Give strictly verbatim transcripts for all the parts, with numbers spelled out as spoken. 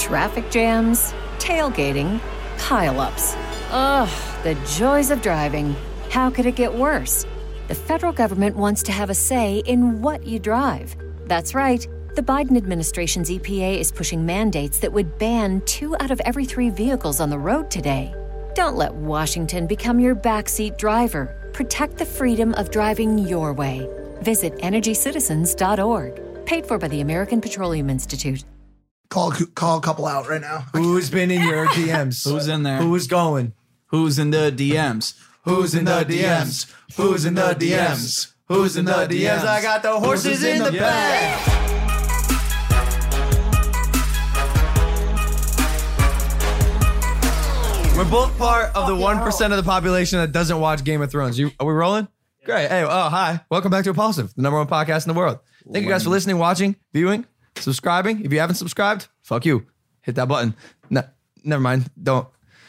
Traffic jams, tailgating, pileups. Ugh, the joys of driving. How could it get worse? The federal government wants to have a say in what you drive. That's right. The Biden administration's E P A is pushing mandates that would ban two out of every three vehicles on the road today. Don't let Washington become your backseat driver. Protect the freedom of driving your way. Visit energy citizens dot org. Paid for by the American Petroleum Institute. Call call a couple out right now. Who's been in your D Ms? Who's in there? Who's going? Who's in the D Ms? Who's in the D Ms? Who's in the D Ms? Who's in the D Ms? I got the horses in the back. We're both part of the one percent of the population that doesn't watch Game of Thrones. You, are we rolling? Great. Hey, oh, hi. Welcome back to Impulsive, the number one podcast in the world. Thank you guys for listening, watching, viewing, subscribing. If you haven't subscribed, fuck you. Hit that button. No, never mind. Don't.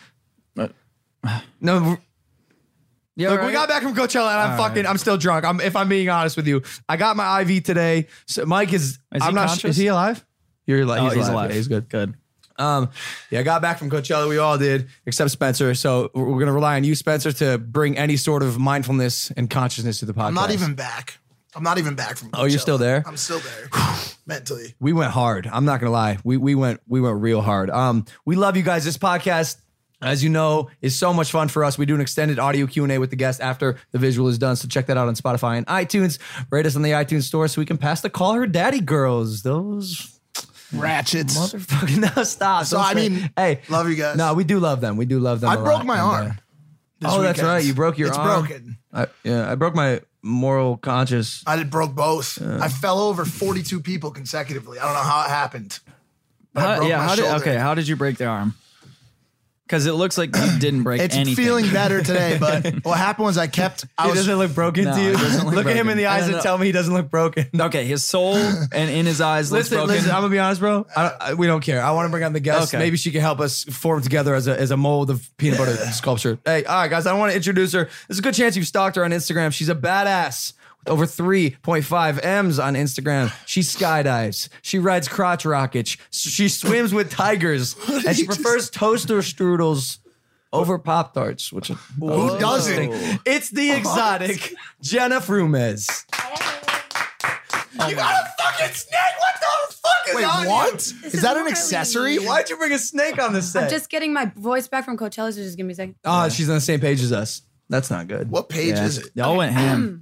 No. Yeah, Look, right? we got back from Coachella and I'm All fucking, right. I'm still drunk. I'm, if I'm being honest with you, I got my I V today. So Mike is, Is I'm he not conscious? Is he alive? You're like, Oh, he's, he's alive. alive. Yeah, he's good. Good. Um, yeah, I got back from Coachella. We all did, except Spencer. So we're going to rely on you, Spencer, to bring any sort of mindfulness and consciousness to the podcast. I'm not even back. I'm not even back from Coachella. Oh, you're still there? I'm still there. Mentally. We went hard. I'm not gonna lie. We we went we went real hard. Um, we love you guys. This podcast, as you know, is so much fun for us. We do an extended audio Q and A with the guest after the visual is done. So check that out on Spotify and iTunes. Rate us on the iTunes store so we can pass the Call Her Daddy girls. Those Ratchets. motherfucking no stop. So, Don't I say- mean, hey, love you guys. No, we do love them. We do love them. I a broke lot. my And, arm. uh, this oh, that's weekend. right. You broke your it's arm. broken. I, yeah, I broke my moral conscious. I did broke both. I fell over forty-two people consecutively. I don't know how it happened. But I How, broke yeah. my How did, shoulder. okay. How did you break the arm? Because it looks like you didn't break It's anything. feeling better today, but what happened was I kept. I He was doesn't look broken No, to you. he doesn't look look at him in broken. the eyes I and don't tell me he doesn't look broken. Okay, his soul and in his eyes looks Listen, broken. listen. I'm gonna be honest, bro. I don't, I, we don't care. I want to bring on the guest. Okay. Maybe she can help us form together as a as a mold of peanut butter sculpture. Hey, all right, guys. I want to introduce her. There's a good chance you've stalked her on Instagram. She's a badass with over three point five M's on Instagram. She skydives. She rides crotch rockets. She swims with tigers, and she you just- prefers toaster strudels over Pop Tarts. Which Who doesn't? It's the exotic Jenna Frumez. You got a fucking snake? What the fuck is Wait, on what? you? This Is is that an gnarly. accessory? Why'd you bring a snake on this set? I'm just getting my voice back from Coachella, so just give me a second. Oh, she's on the same page as us. That's not good. What page Yeah. is it? Y'all went ham.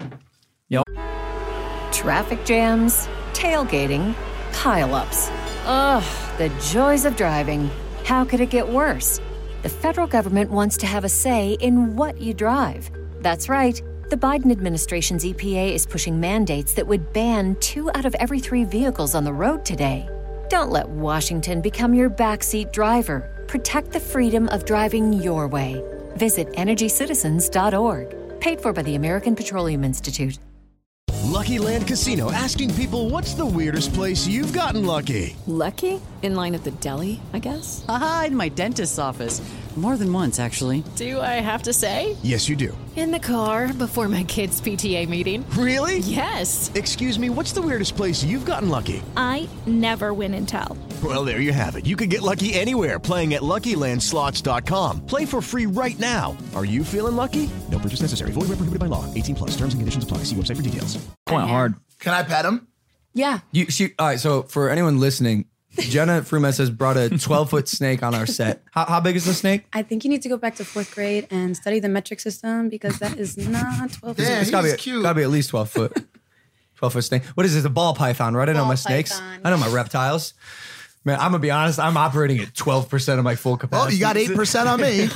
Traffic jams, tailgating, pileups. Ugh, the joys of driving. How could it get worse? The federal government wants to have a say in what you drive. That's right. The Biden administration's E P A is pushing mandates that would ban two out of every three vehicles on the road today. Don't let Washington become your backseat driver. Protect the freedom of driving your way. Visit energy citizens dot org. Paid for by the American Petroleum Institute. Lucky Land Casino, asking people, what's the weirdest place you've gotten lucky? Lucky? In line at the deli, I guess? Aha, in my dentist's office. More than once, actually. Do I have to say? Yes, you do. In the car before my kids' P T A meeting. Really? Yes. Excuse me, what's the weirdest place you've gotten lucky? I never win and tell. Well, there you have it. You can get lucky anywhere, playing at Lucky Land Slots dot com. Play for free right now. Are you feeling lucky? No purchase necessary. Void where prohibited by law. eighteen plus. Terms and conditions apply. See website for details. Went hard. Can I pet him? Yeah. You, she, all right, so for anyone listening, Jenna Frumez has brought a twelve-foot snake on our set. How, how big is the snake? I think you need to go back to fourth grade and study the metric system because that is not twelve. Yeah, It's gotta he's be, cute. gotta be at least twelve foot. twelve-foot snake. What is this, a ball python, right? I know Ball my snakes. python. I know my reptiles. Man, I'm gonna be honest, I'm operating at twelve percent of my full Oh, capacity. you got eight percent on me.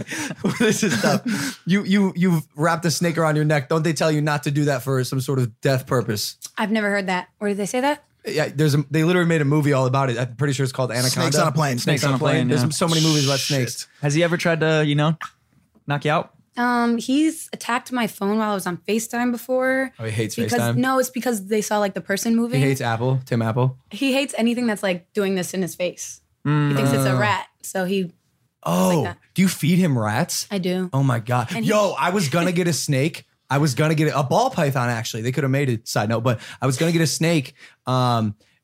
This is tough. You, you, you've wrapped a snake around your neck. Don't they tell you not to do that for some sort of death purpose? I've never heard that. Or did they say that? Yeah, there's a, they literally made a movie all about it. I'm pretty sure it's called Anaconda. Snakes on a plane. Snakes on a plane. yeah. There's so many movies about snakes. Has he ever tried to, you know, knock you out? Um, he's attacked my phone while I was on FaceTime before. Oh, he hates because, FaceTime? No, it's because they saw like the person He moving. hates Apple, Tim Apple. He hates anything that's like doing this in his face. He thinks it's a rat. So he, Oh, that. do you feed him rats? I do. Oh my God. And he- Yo, I was gonna get a snake. I was gonna get a ball python actually. They could have made it, side note, but I was gonna get a snake. Um,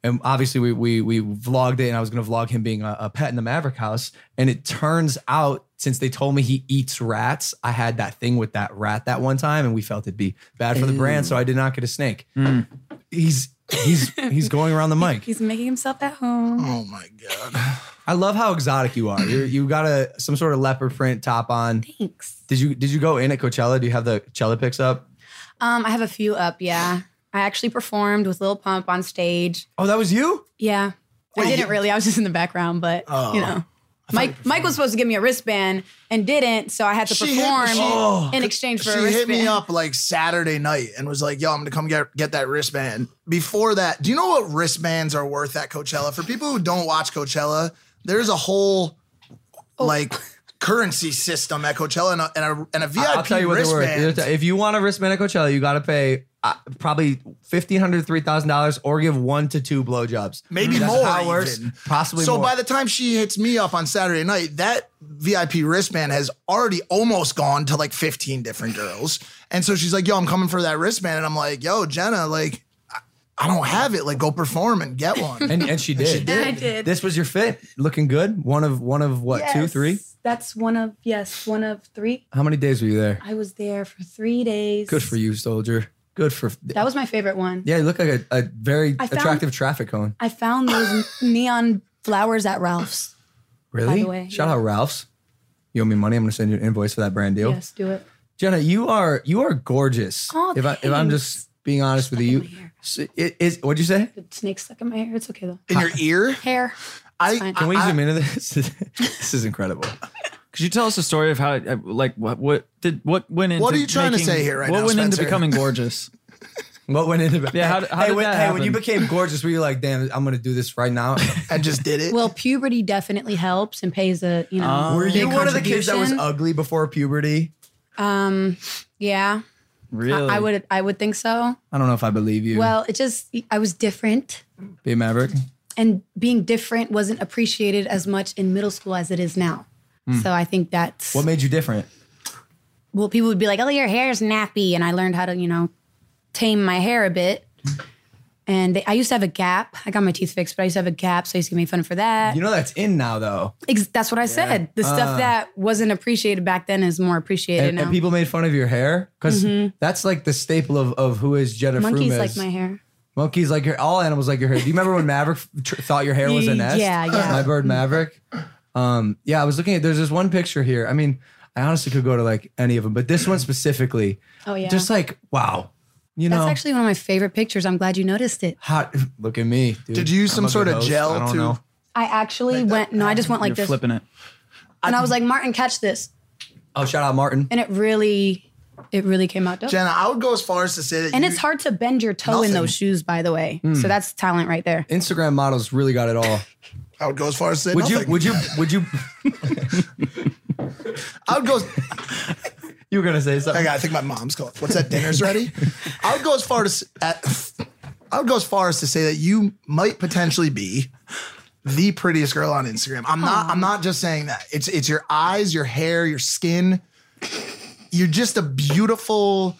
and obviously we we we vlogged it, and I was gonna vlog him being a, a pet in the Maverick house. And it turns out, since they told me he eats rats, I had that thing with that rat that one time, and we felt it'd be bad for the brand, so I did not get a snake. Mm. He's he's he's going around the mic. He's making himself at home. Oh my God. I love how exotic you are. You're, you got a some sort of leopard print top on. Thanks. Did you did you go in at Coachella? Do you have the Coachella pics up? Um, I have a few up, yeah. I actually performed with Lil Pump on stage. Oh, that was you? Yeah. Wait, I didn't you- really. I was just in the background, but, Oh. you know. Mike Mike was supposed to give me a wristband and didn't, so I had to She hit- perform she- in exchange for She a wristband. hit me up like Saturday night and was like, yo, I'm gonna come get get that wristband. Before that, do you know what wristbands are worth at Coachella? For people who don't watch Coachella, there's a whole Oh. like currency system at Coachella and a, and a, and a V I P I'll tell you what they're wristband. worth. If you want a wristband at Coachella, you got to pay uh, probably fifteen hundred dollars, three thousand dollars, or give one to two blowjobs. Maybe That's more how it works. even. Possibly so more. by the time she hits me up on Saturday night, that V I P wristband has already almost gone to like fifteen different girls. And so she's like, yo, I'm coming for that wristband. And I'm like, yo, Jenna, like, I- I don't have it. Like, go perform and get one. and, and she did. she did. I did. This was your fit. Looking good. One of one of what, two, Yes. three? That's one of, yes, one of three. How many days were you there? I was there for three days. Good for you, soldier. Good for. That was my favorite one. Yeah, you look like a, a very I found- attractive traffic cone. I found those neon flowers at Ralph's. Really? the way, Shout yeah. out Ralph's. You owe me money. I'm gonna send you an invoice for that brand deal. Yes, do it. Jenna, you are you are gorgeous. Oh, if I if I'm thanks. just being honest with you, my hair. so it is. What'd you say? The snake stuck in my hair. It's okay though. In your ear? Hair. I, fine. Can we I- zoom into this? This is incredible. Could you tell us a story of how, uh, like, what what did what went into What are you trying to making- say here right what now, went into Spencer? becoming gorgeous? What went into? Yeah, how- how hey, did when, that hey, when you happen? became gorgeous, were you like, damn, I'm gonna do this right now? I just did it. Well, puberty definitely helps and pays a, you know, Were big you one of the kids that was contribution. ugly before puberty? Um, yeah, Really? I, I would, I would think so. I don't know if I believe you. Well, it just, I was different, Be a Maverick. and being different wasn't appreciated as much in middle school as it is now. So I think that's What made you different? well, people would be like, "Oh, your hair's nappy," and I learned how to, you know, tame my hair a bit. And they, I used to have a gap. I got my teeth fixed, but I used to have a gap, so I used to get made fun for that. You know that's in now though, Ex- that's what I said. The stuff that wasn't appreciated back then is more appreciated Uh. and, now. and people made fun of your hair because that's like the staple of, of who is Jenna Monkeys Frumes. like my hair. Monkeys like your all animals like your hair. Do you remember when Maverick tr- thought your hair was a nest? Yeah, yeah. My bird Maverick. Um, yeah, I was looking at. There's this one picture here. I mean, I honestly could go to like any of them, but this one specifically. Oh, yeah. Just like wow, you know. That's actually one of my favorite pictures. I'm glad you noticed it. hot. Look at me. Dude. Did you use I'm some a sort good of host. gel I don't to- know. I actually went, no, I just went like You're this. flipping it. And I was like, Martin, catch this. Oh, shout out Martin. And it really, it really came out dope. Jenna, I would go as far as to say that And you, it's hard to bend your toe in Nothing. those shoes, by the way. So that's talent right there. Instagram models really got it all. I would go as far as to say Would you? nothing. Would you? Would you? I would go. You were gonna say I, something. got, I think my mom's calling. What's that? Dinner's ready. I would go as far as at, I would go as far as to say that you might potentially be the prettiest girl on Instagram. I'm not. I'm not just saying that. It's it's your eyes, your hair, your skin. You're just a beautiful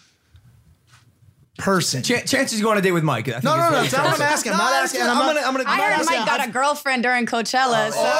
person. Ch- chances you go on a date with Mike. I think No, is no, what no. you're That's not trying what to I'm say. asking. I'm No, not I'm asking. gonna- I'm I'm not- gonna. I'm gonna. I I'm heard not Mike asking. got a girlfriend during Coachella, so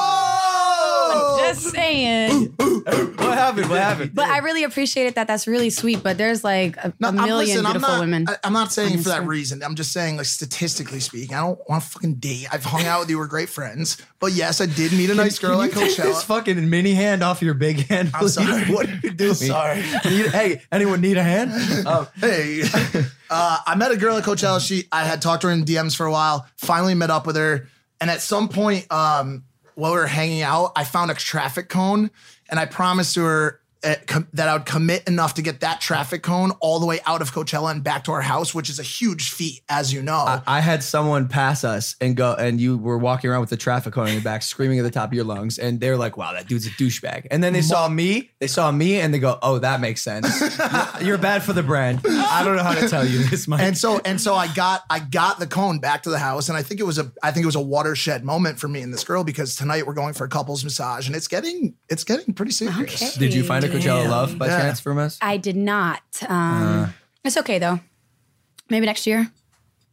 Oh! just saying. What happened? What happened? But I really appreciated that. That's really sweet. But there's like a, No, a I'm- million listen, I'm beautiful not, women. I, I'm not saying on for that Instagram. reason. I'm just saying, like, statistically speaking, I don't want to fucking date. I've hung out with you. We're great friends. But yes, I did meet a nice girl at Can you take this Coachella. fucking mini hand off your big hand? I'm sorry. What are you doing? Sorry. Need- hey, anyone need a hand? Um, Hey, uh, I met a girl at Coachella. She, I had talked to her in D Ms for a while. Finally met up with her, and at some point, um, while we were hanging out, I found a traffic cone, and I promised to her uh, com- that I would commit enough to get that traffic cone all the way out of Coachella and back to our house, which is a huge feat, as you know. I, I had someone pass us and go, and you were walking around with the traffic cone in your back, screaming at the top of your lungs, and they're like, "Wow, that dude's a douchebag." And then they saw me, they saw me, and they go, "Oh, that makes sense. You're, you're bad for the brand." I don't know how to tell you this, Mike. And so and so I got I got the cone back to the house, and I think it was a I think it was a watershed moment for me and this girl, because tonight we're going for a couples massage, and it's getting it's getting pretty serious. Okay. Did you find a Coachella love by Yeah. chance from us? I did not. Um, it's okay though. Maybe next year.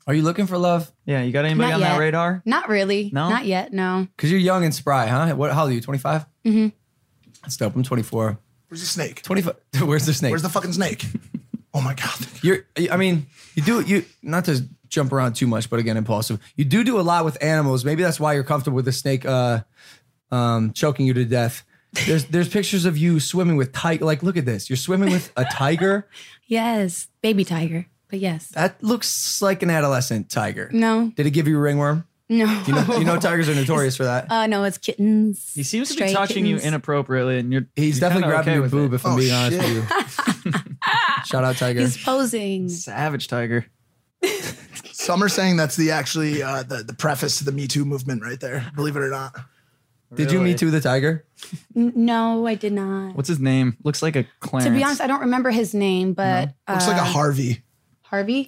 Are you looking for love? Yeah, you got anybody Not on yet. that radar? Not really. No? Not yet. No. Because you're young and spry, huh? What? How old are you? twenty-five? Mm-hmm. That's dope. I'm twenty-four. Where's the snake? twenty-five. Where's the snake? Where's the fucking snake? Oh my God. You're. I mean, you do. You not to jump around too much, but again, impulsive. You do do a lot with animals. Maybe that's why you're comfortable with the snake uh, um, choking you to death. There's there's pictures of you swimming with tiger. Like, look at this. You're swimming with a tiger. Yes, baby tiger. But yes. That looks like an adolescent tiger. No. Did it give you a ringworm? No. You know, you know tigers are notorious for that. Uh, no, it's kittens. He seems to be Stray touching you kittens. inappropriately, and you're He's you're definitely kinda grabbing okay your with boob, it. if I'm Oh, being honest shit. with you. Shout out, tiger. He's posing. Savage tiger. Some are saying that's the actually uh, the the preface to the Me Too movement right there. Believe it or not. Did you Really? meet too the tiger? N- no, I did not. What's his name? Looks like a Clarence. To be honest, I don't remember his name, but Looks uh, like a Harvey. Harvey.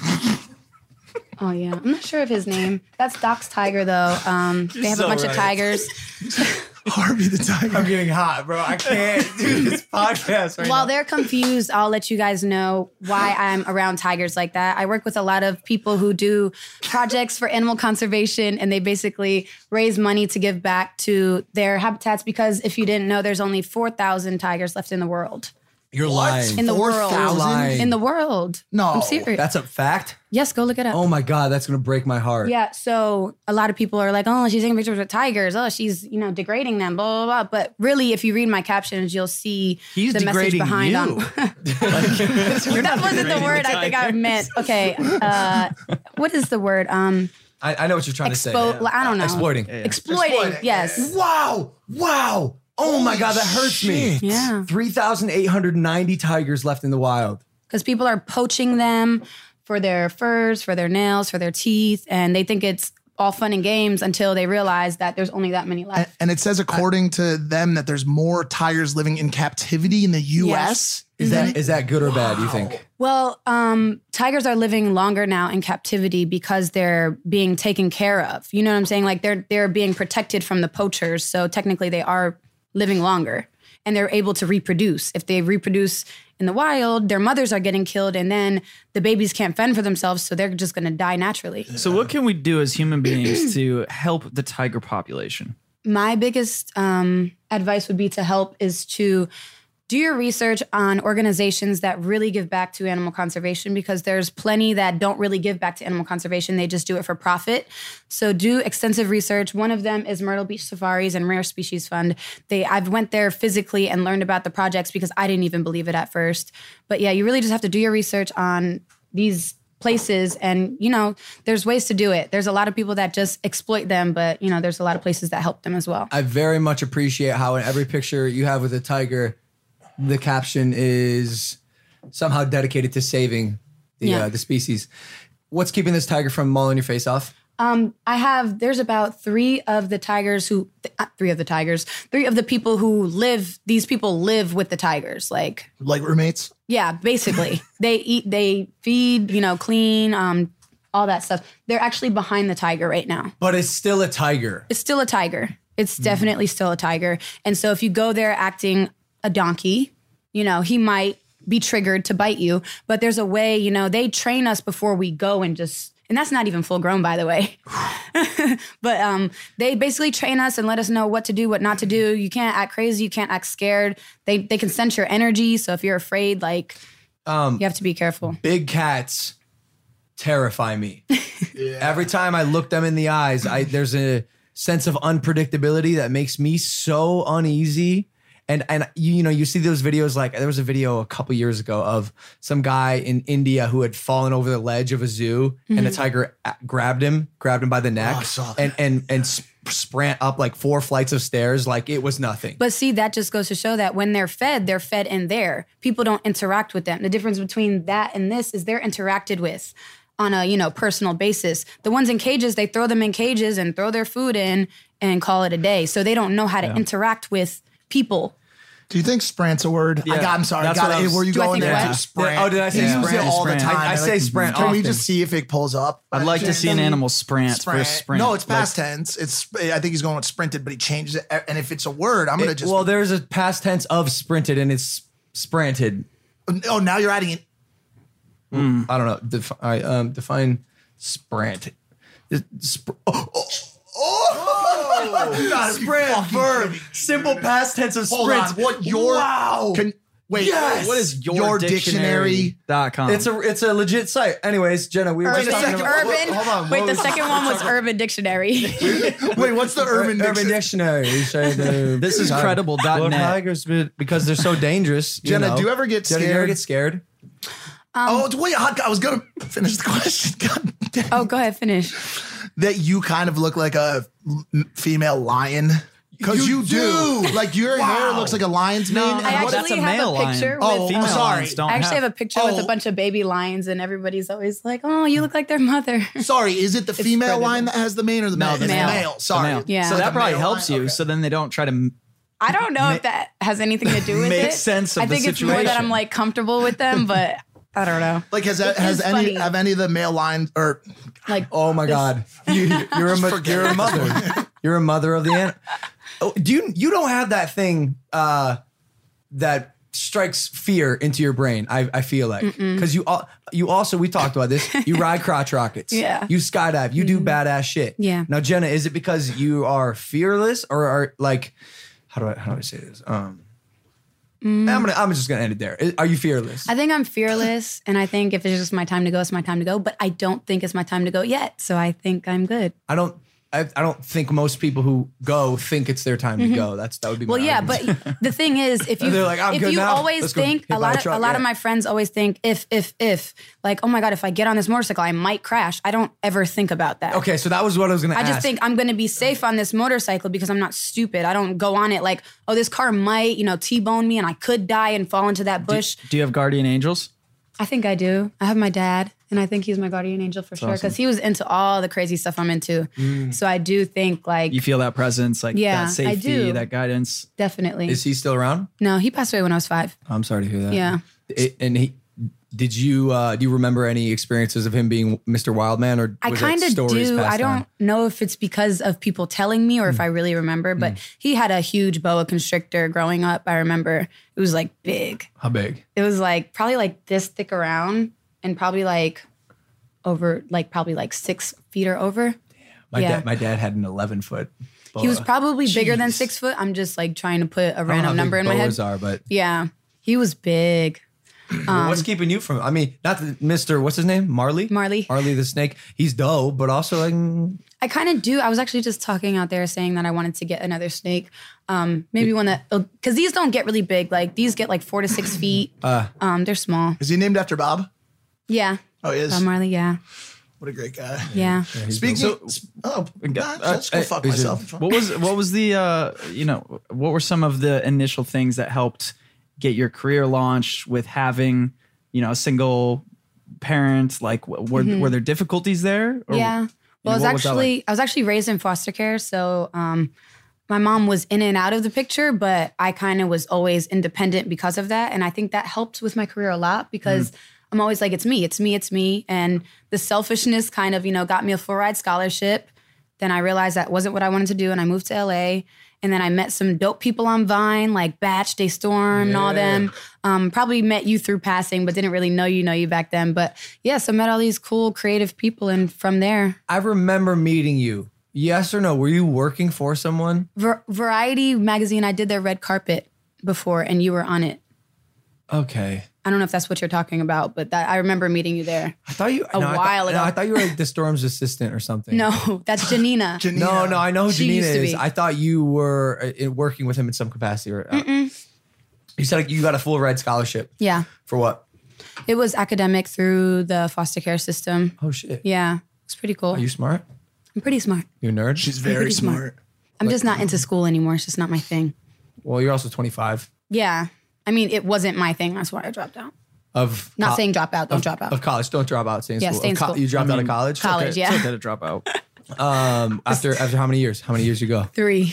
Oh yeah, I'm not sure of his name. That's Doc's tiger though. Um, they have so a bunch right. of tigers. Harvey the tiger. I'm getting hot, bro. I can't do this podcast right While they're confused, I'll let you guys know why I'm around tigers like that. I work with a lot of people who do projects for animal conservation, and they basically raise money to give back to their habitats because if you didn't know, there's only four thousand tigers left in the world. You're lying. In the world. Lying. In the world. No. I'm serious. That's a fact? Yes, go look it up. Oh my God, that's going to break my heart. Yeah, so a lot of people are like, oh, she's taking pictures with tigers. Oh, she's, you know, degrading them, blah, blah, blah. But really, if you read my captions, you'll see He's the message degrading behind you. them. That wasn't the word I think I meant. Okay, uh, what is the word? Um, I, I know what you're trying expo- to say. I don't know. Exploiting. Exploiting, Exploiting, yes. Wow. Wow. Oh my God, that hurts me. Yeah. three thousand eight hundred ninety tigers left in the wild. Because people are poaching them for their furs, for their nails, for their teeth, and they think it's all fun and games until they realize that there's only that many left. And, and it says, according to them, that there's more tigers living in captivity in the U S. Is that is that good or bad, you think? Well, um, tigers are living longer now in captivity because they're being taken care of. You know what I'm saying? Like they're they're being protected from the poachers. So technically they are living longer and they're able to reproduce. If they reproduce in the wild, their mothers are getting killed and then the babies can't fend for themselves. So they're just going to die naturally. So what can we do as human beings to help the tiger population? My biggest um, advice would be to help is to do your research on organizations that really give back to animal conservation because there's plenty that don't really give back to animal conservation. They just do it for profit. So do extensive research. One of them is Myrtle Beach Safaris and Rare Species Fund. They I've went there physically and learned about the projects because I didn't even believe it at first. But yeah, you really just have to do your research on these places and, you know, there's ways to do it. There's a lot of people that just exploit them, but, you know, there's a lot of places that help them as well. I very much appreciate how in every picture you have with a tiger, the caption is somehow dedicated to saving the Yeah. uh, the species. What's keeping this tiger from mauling your face off? Um, I have, there's about three of the tigers who, th- uh, three of the tigers, three of the people who live, these people live with the tigers. Like, Like roommates? yeah, basically. They eat, they feed, you know, clean, um, all that stuff. They're actually behind the tiger right now. But it's still a tiger. It's still a tiger. It's definitely still a tiger. And so if you go there acting a donkey, you know, he might be triggered to bite you. But there's a way, you know, they train us before we go and just, and that's not even full grown, by the way. But um, they basically train us and let us know what to do, what not to do. You can't act crazy. You can't act scared. They they can sense your energy. So if you're afraid, like, Um, you have to be careful. Big cats terrify me. Every time I look them in the eyes, I there's a sense of unpredictability that makes me so uneasy. And and you, you know, you see those videos, like there was a video a couple years ago of some guy in India who had fallen over the ledge of a zoo and the tiger a- grabbed him, grabbed him by the neck Oh, I saw that. and and and sp- sprant up like four flights of stairs like it was nothing. But see, that just goes to show that when they're fed, they're fed in there. People don't interact with them. The difference between that and this is they're interacted with on a, you know, personal basis. The ones in cages, they throw them in cages and throw their food in and call it a day. So they don't know how to interact with people. Do you think sprant's a word? I Yeah, got, I'm sorry. that's Got what I it. was- Where you Do I going think there? what? Sprant. Oh, did I say You use sprant? it all the Sprant. time. I- I say sprant Can we often. just see if it pulls up? I'd like to see an animal sprant for Sprint. sprint. No, it's past Like, tense. It's. I think he's going with sprinted, but he changes it. And if it's a word, I'm gonna It- just. well, there's a past tense of sprinted and it's spranted. oh, now you're adding it. I don't know. Defi- I, um, define Sprint. Sp- oh, oh, oh. Sprint verb. Simple past tense of Hold sprint. on. What your wow? Can, wait. Yes. What is your, Your dictionary dictionary dot com? It's a it's a legit site. Anyways, Jenna, we were Urban, just talking about. urban. Hold on. Wait, what the was- second one was Urban Dictionary. Wait, what's the urban Urban dictionary? Dictionary. You say the- This is Tig- credible dot Well, net. Tigers, but- because they're so dangerous. you Jenna, know. do you ever get Jenna, do you ever scared? get scared? oh, wait, hot- I was gonna finish the question. God damn. Oh, go ahead, finish. That you kind of look like a m- female lion. Because you, You do. do. Like your hair looks like a lion's mane. No, and I what- that's actually a have male a picture lion. with. Oh, I'm um, sorry. lions don't I actually have- have a picture with Oh. a bunch of baby lions, and everybody's always like, "Oh, you look like their mother." Sorry, is it the female predator. lion that has the mane or the No, male? the It's male. male. The Sorry. male. Yeah. So Like that a probably male helps lion? you. Okay. So then they don't try to. m- I don't know if that has anything to do with Make it. sense of I the think it's more that situation. I'm like comfortable with them, but I don't know. Like has It has is any funny. have any of the male lions or Like, Oh my God, you, you're a mo- you're a mother. You're a mother of the ant. Oh, do you you don't have that thing uh, that strikes fear into your brain? I, I feel like because you al- you also we talked about this. You ride crotch rockets. Yeah. You skydive. You do badass shit. Yeah. Now Jenna, is it because you are fearless or are like how do I how do I say this? Um, I'm gonna I'm just gonna end it there. Are you fearless? I think I'm fearless, and I think if it's just my time to go, it's my time to go. But I don't think it's my time to go yet, so I think I'm good. I don't. I, I don't think most people who go think it's their time to go. That's that would be. Well, my yeah, argument. but the thing is, if you They're like, I'm if good you now. always Let's go think hit a by a lot of truck, a lot yeah. of my friends always think if if if like, oh my God, if I get on this motorcycle, I might crash. I don't ever think about that. Okay, so that was what I was gonna I ask. just think I'm going to be safe on this motorcycle because I'm not stupid. I don't go on it like, oh, this car might, you know, T-bone me and I could die and fall into that bush. Do you have guardian angels? I think I do. I have my dad, and I think he's my guardian angel for sure because he was into all the crazy stuff I'm into. So I do think like You feel that presence, like Yeah, that I safety, do. that guidance. definitely. Is he still around? No, he passed away when I was five. I'm sorry to hear that. Yeah. It- and he did you uh, do you remember any experiences of him being Mister Wildman or I was kind it of stories do. passed I don't on? know if it's because of people telling me or Hmm. if I really remember, but he had a huge boa constrictor growing up. I remember it was like big. How big? It was like probably like this thick around and probably like over, like probably like six feet or over. My Yeah. dad my dad had an eleven foot. Boa. He was probably bigger than Jeez. six foot. I'm just like trying to put a I don't know how random big number in my head. boas are, but Yeah. He was big. Um, what's keeping you from? I mean, not the, Mister What's his name? Marley. Marley. Marley the snake. He's dope, but also like mm, I kind of do. I was actually just talking out there saying that I wanted to get another snake. Um, maybe one that, because these don't get really big. Like these get like four to six feet. Uh. um, they're small. is he named after Bob? Yeah. Oh, he is. Bob Marley. Yeah. What a great guy. Yeah. Speaking. oh, nah, let's go uh, fuck is it- myself. What was what was the uh, you know what were some of the initial things that helped get your career launched with having you know a single parent? Like w- were were there difficulties there? Or, Yeah. you Well, I know, was what was that actually like? I was actually raised in foster care, so um, my mom was in and out of the picture, but I kind of was always independent because of that, and I think that helped with my career a lot because I'm always like, it's me, it's me, it's me, and the selfishness kind of you know got me a full ride scholarship. Then I realized that wasn't what I wanted to do, and I moved to L A. And then I met some dope people on Vine, like Batch, Day Storm, and all them. Um, probably met you through passing, but didn't really know you, know you back then. But yeah, so met all these cool, creative people, and from there, I remember meeting you. Yes or no? Were you working for someone? Var- Variety magazine, I did their red carpet before, and you were on it. Okay. I don't know if that's what you're talking about, but that I remember meeting you there. I thought you A no, I while thought, ago. No, I thought you were like the Storm's assistant or something. No, that's Janina. Janina. No, no, I know who She Janina used to is. be. I thought you were uh, in- working with him in some capacity. Or, uh, you said like, you got a full ride scholarship. Yeah, For what? it was academic through the foster care system. Oh shit. Yeah, it's pretty cool. Are you smart? I'm pretty smart. You a nerd? She's very pretty smart. smart. I'm just not into school anymore. It's just not my thing. Well, you're also twenty-five. Yeah, I mean, it wasn't my thing. That's why I dropped out. Of Not co- saying drop out. Don't of, drop out. Of college. Don't drop out. Stay in Yeah, school. stay in Of co- school. You dropped I out of mean, college? College, It's yeah. okay to drop out. Um, after after how many years? How many years you go? Three.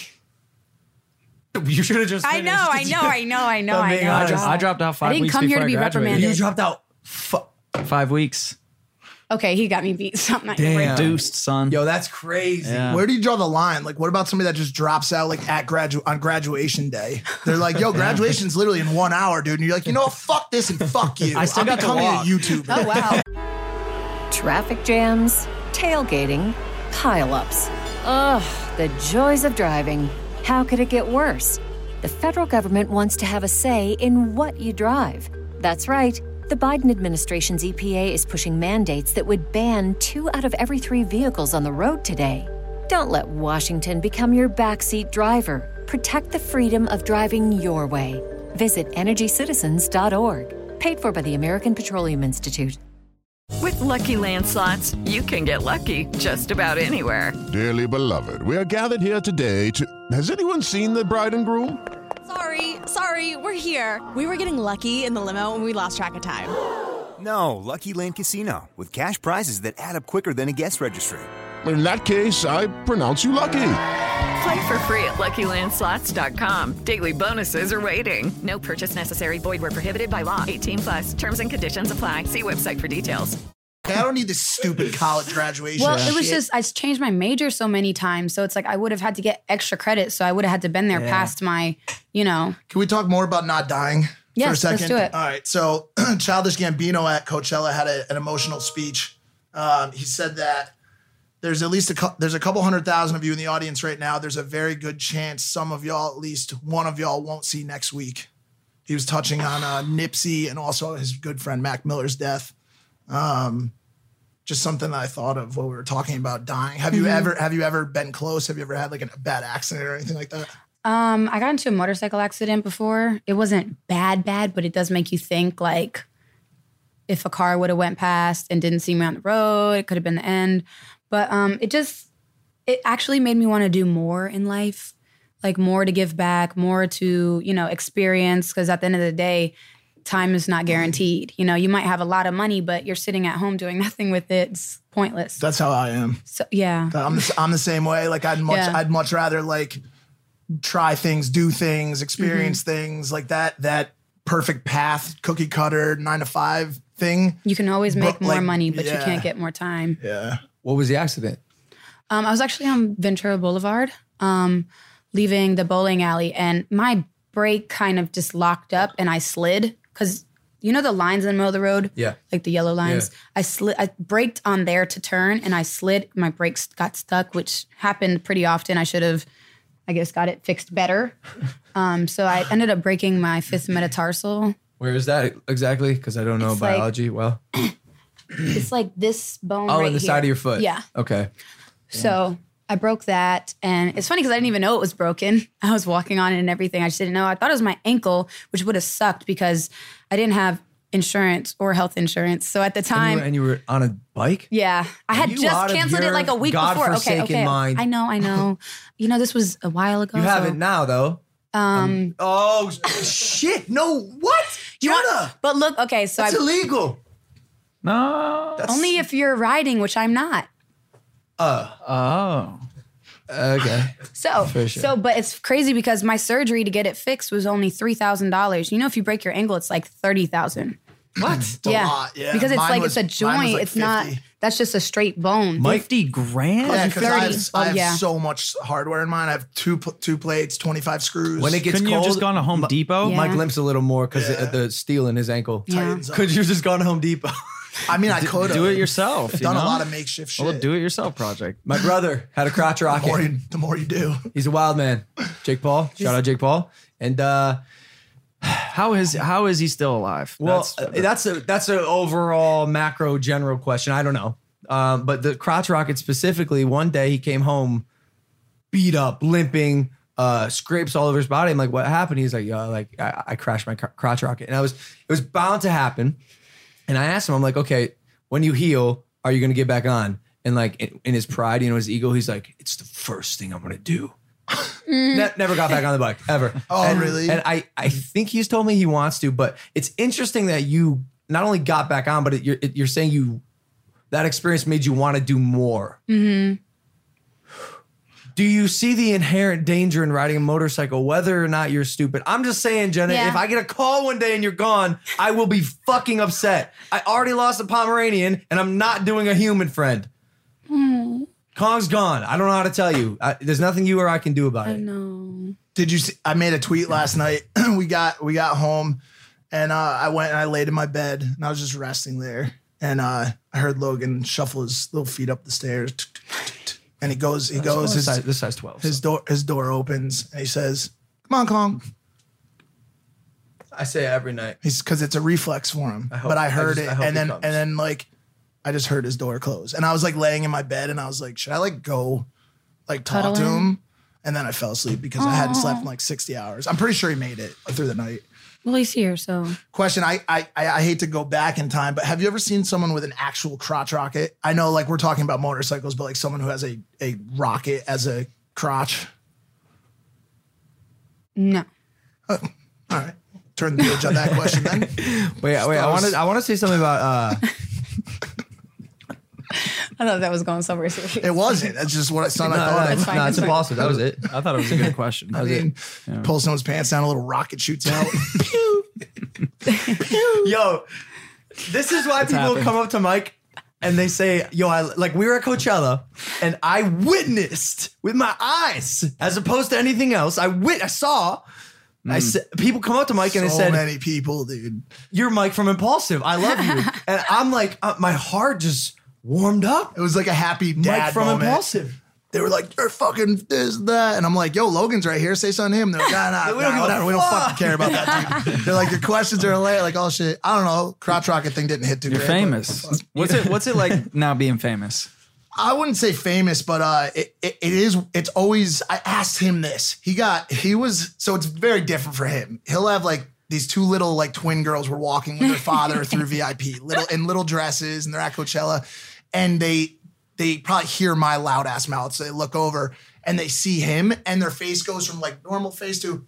You should have just I know, I know, I know, I know, I'm I being know. honest. I dropped out five I didn't weeks come here before to be I graduated. reprimanded. You dropped out. Fu- Five weeks. Okay, he got me beat. Something like Damn. Reduced, son. Yo, that's crazy. Yeah. Where do you draw the line? Like, what about somebody that just drops out like at gradu- on graduation day? They're like, "Yo, graduation's literally in one hour, dude." And you're like, "You know, what? Fuck this and fuck you." I still I'm got to becoming walk. a YouTuber. Oh wow. Traffic jams, tailgating, pileups. Ugh, the joys of driving. How could it get worse? The federal government wants to have a say in what you drive. That's right. The Biden administration's E P A is pushing mandates that would ban two out of every three vehicles on the road today. Don't let Washington become your backseat driver. Protect the freedom of driving your way. Visit energy citizens dot org. Paid for by the American Petroleum Institute. With Lucky Land Slots, you can get lucky just about anywhere. Dearly beloved, we are gathered here today to... Has anyone seen the bride and groom? Sorry, sorry, we're here. We were getting lucky in the limo and we lost track of time. No, Lucky Land Casino, with cash prizes that add up quicker than a guest registry. In that case, I pronounce you lucky. Play for free at lucky land slots dot com. Daily bonuses are waiting. No purchase necessary. Void where prohibited by law. eighteen plus. Terms and conditions apply. See website for details. I don't need this stupid college graduation. Well, it was shit. just I changed my major so many times, so it's like I would have had to get extra credit, so I would have had to been there Yeah. past my, you know. Can we talk more about not dying for Yes, a let's second? do it. All right. So Childish Gambino at Coachella had a, an emotional speech. Um, he said that there's at least a cou- there's a couple hundred thousand of you in the audience right now. There's a very good chance some of y'all, at least one of y'all, won't see next week. He was touching on uh, Nipsey and also his good friend Mac Miller's death. Um, just something that I thought of while we were talking about dying. Have you Mhm. ever have you ever been close? Have you ever had like a bad accident or anything like that? Um, I got into a motorcycle accident before. It wasn't bad, bad, but it does make you think like if a car would have went past and didn't see me on the road, it could have been the end. But um, it just, it actually made me want to do more in life, like more to give back, more to, you know, experience. Because at the end of the day, time is not guaranteed. You know, you might have a lot of money, but you're sitting at home doing nothing with it. It's pointless. That's how I am. So yeah, I'm the, I'm the same way. Like I'd much Yeah. I'd much rather like try things, do things, experience Mm-hmm. things like that. That perfect path, cookie cutter, nine to five thing. you can always make But, more like, money, but you yeah. can't get more time. Yeah. What was the accident? Um, I was actually on Ventura Boulevard, um, leaving the bowling alley, and my brake kind of just locked up, and I slid because you know the lines in the middle of the road, Yeah. like the yellow lines. Yeah. I slid, I braked on there to turn, and I slid. My brakes got stuck, which happened pretty often. I should have, I guess, got it fixed better. Um, so I ended up breaking my fifth metatarsal. Where is that exactly? Because I don't know It's like- biology well. It's like this bone. Oh, right in the here. side of your foot. Yeah. Okay. So I broke that. And it's funny because I didn't even know it was broken. I was walking on it and everything. I just didn't know. I thought it was my ankle, which would have sucked because I didn't have insurance or health insurance. So at the And time, you, were, and you were on a bike? yeah, I had you out just of canceled it your like a week before. Okay, godforsaken okay. mind? I know, I know. You know, this was a while ago. You have so, it now, though. Um, Oh, shit. No, what? you want, but look, okay, so That's I, illegal. No. That's, only if you're riding, which I'm not. Uh, Oh. okay. So, For sure. so, but it's crazy because my surgery to get it fixed was only three thousand dollars. You know, if you break your ankle, it's like thirty thousand. What? It's a lot. Yeah. because it's Mine like was- it's a mine was joint. like it's not. fifty. That's just a straight bone. fifty grand? Yeah, because I have, thirty. I have Oh, yeah. so much hardware in mine. I have two pl- two plates, twenty-five screws. When it gets Couldn't you cold, have just gone to Home Mi- Depot? Yeah. Mike limps a little more because Yeah. of the steel in his ankle. Yeah. tightens up. Could you have just gone to Home Depot? I mean, I could have Do it yourself. I've you done know? a lot of makeshift shit. Well, do it yourself project. My brother had a crotch the, more rocket. you, the more you do. He's a wild man. Jake Paul. Shout out Jake Paul. And uh, How is how is he still alive? well, That's- uh, that's a that's an overall macro general question. I don't know. Um, but the crotch rocket specifically, one day he came home beat up, limping, uh, scrapes all over his body. I'm like, what happened? He's like, yeah, like I, I crashed my cr- crotch rocket. And I was, it was bound to happen. And I asked him, I'm like, okay, when you heal, are you going to get back on? And like in, in his pride, you know, his ego, he's like, it's the first thing I'm going to do. Ne- never got back on the bike ever. Oh, and, really? And I, I think he's told me he wants to, but it's interesting that you not only got back on, but it, you're, it, you're saying you, that experience made you want to do more. Mm-hmm. Do you see the inherent danger in riding a motorcycle, whether or not you're stupid? I'm just saying, Jenna, Yeah. if I get a call one day and you're gone, I will be fucking upset. I already lost a Pomeranian and I'm not doing a human friend. Hmm. Kong's gone. I don't know how to tell you. I, there's nothing you or I can do about I it. know. Did you see? I made a tweet last night. we got we got home, and uh, I went and I laid in my bed and I was just resting there. and uh, I heard Logan shuffle his little feet up the stairs, and he goes, he goes, this his, size, this size twelve. his door, his door opens, and he says, "Come on, come on." I say it every night. He's because it's a reflex for him. I hope- but I heard I just- it, I hope and he then comes. and then like, I just heard his door close, and I was like laying in my bed, and I was like, should I like go, like talk Cuddle to him? him? And then I fell asleep because I hadn't slept in like sixty hours. I'm pretty sure he made it through the night. Well, he's here, so. Question: I, I I I hate to go back in time, but have you ever seen someone with an actual crotch rocket? I know, like we're talking about motorcycles, but like someone who has a a rocket as a crotch. No. Oh, all right, turn the page on that question then. Wait, wait. I want to. I want to say something about. Uh, I thought that was going somewhere serious. It wasn't. That's just what I son no, I no, thought. no, of. fine, no, that's it's fine. impossible. That was it. I thought it was a good question. That I was mean, it. pull someone's pants down, a little rocket shoots out. Yo, this is why people happened. come up to Mike and they say, "Yo, I like we were at Coachella and I witnessed with my eyes, as opposed to anything else. I wit, I saw." I said, people come up to Mike and they so said, many people, dude. "You're Mike from Impulsive. I love you." And I'm like, uh, my heart just warmed up. It was like a happy dad Mike from moment. Impulsive. They were like, "You're fucking this, that," and I'm like, "Yo, Logan's right here. Say something to him." They're like, "Nah, nah, We we don't don't, give a whatever. We don't fuck." fucking care about that, dude." They're like, "Your questions are late." Like, oh shit, I don't know. Crotch rocket thing didn't hit too You're great, but famous. fuck. What's it? What's it like now being famous? I wouldn't say famous, but uh, it, it it is. It's always. I asked him this. He got. He was. So it's very different for him. He'll have like these two little like twin girls were walking with their father through V I P, little in little dresses, and they're at Coachella, and they they probably hear my loud ass mouth, so they look over and they see him, and their face goes from like normal face to.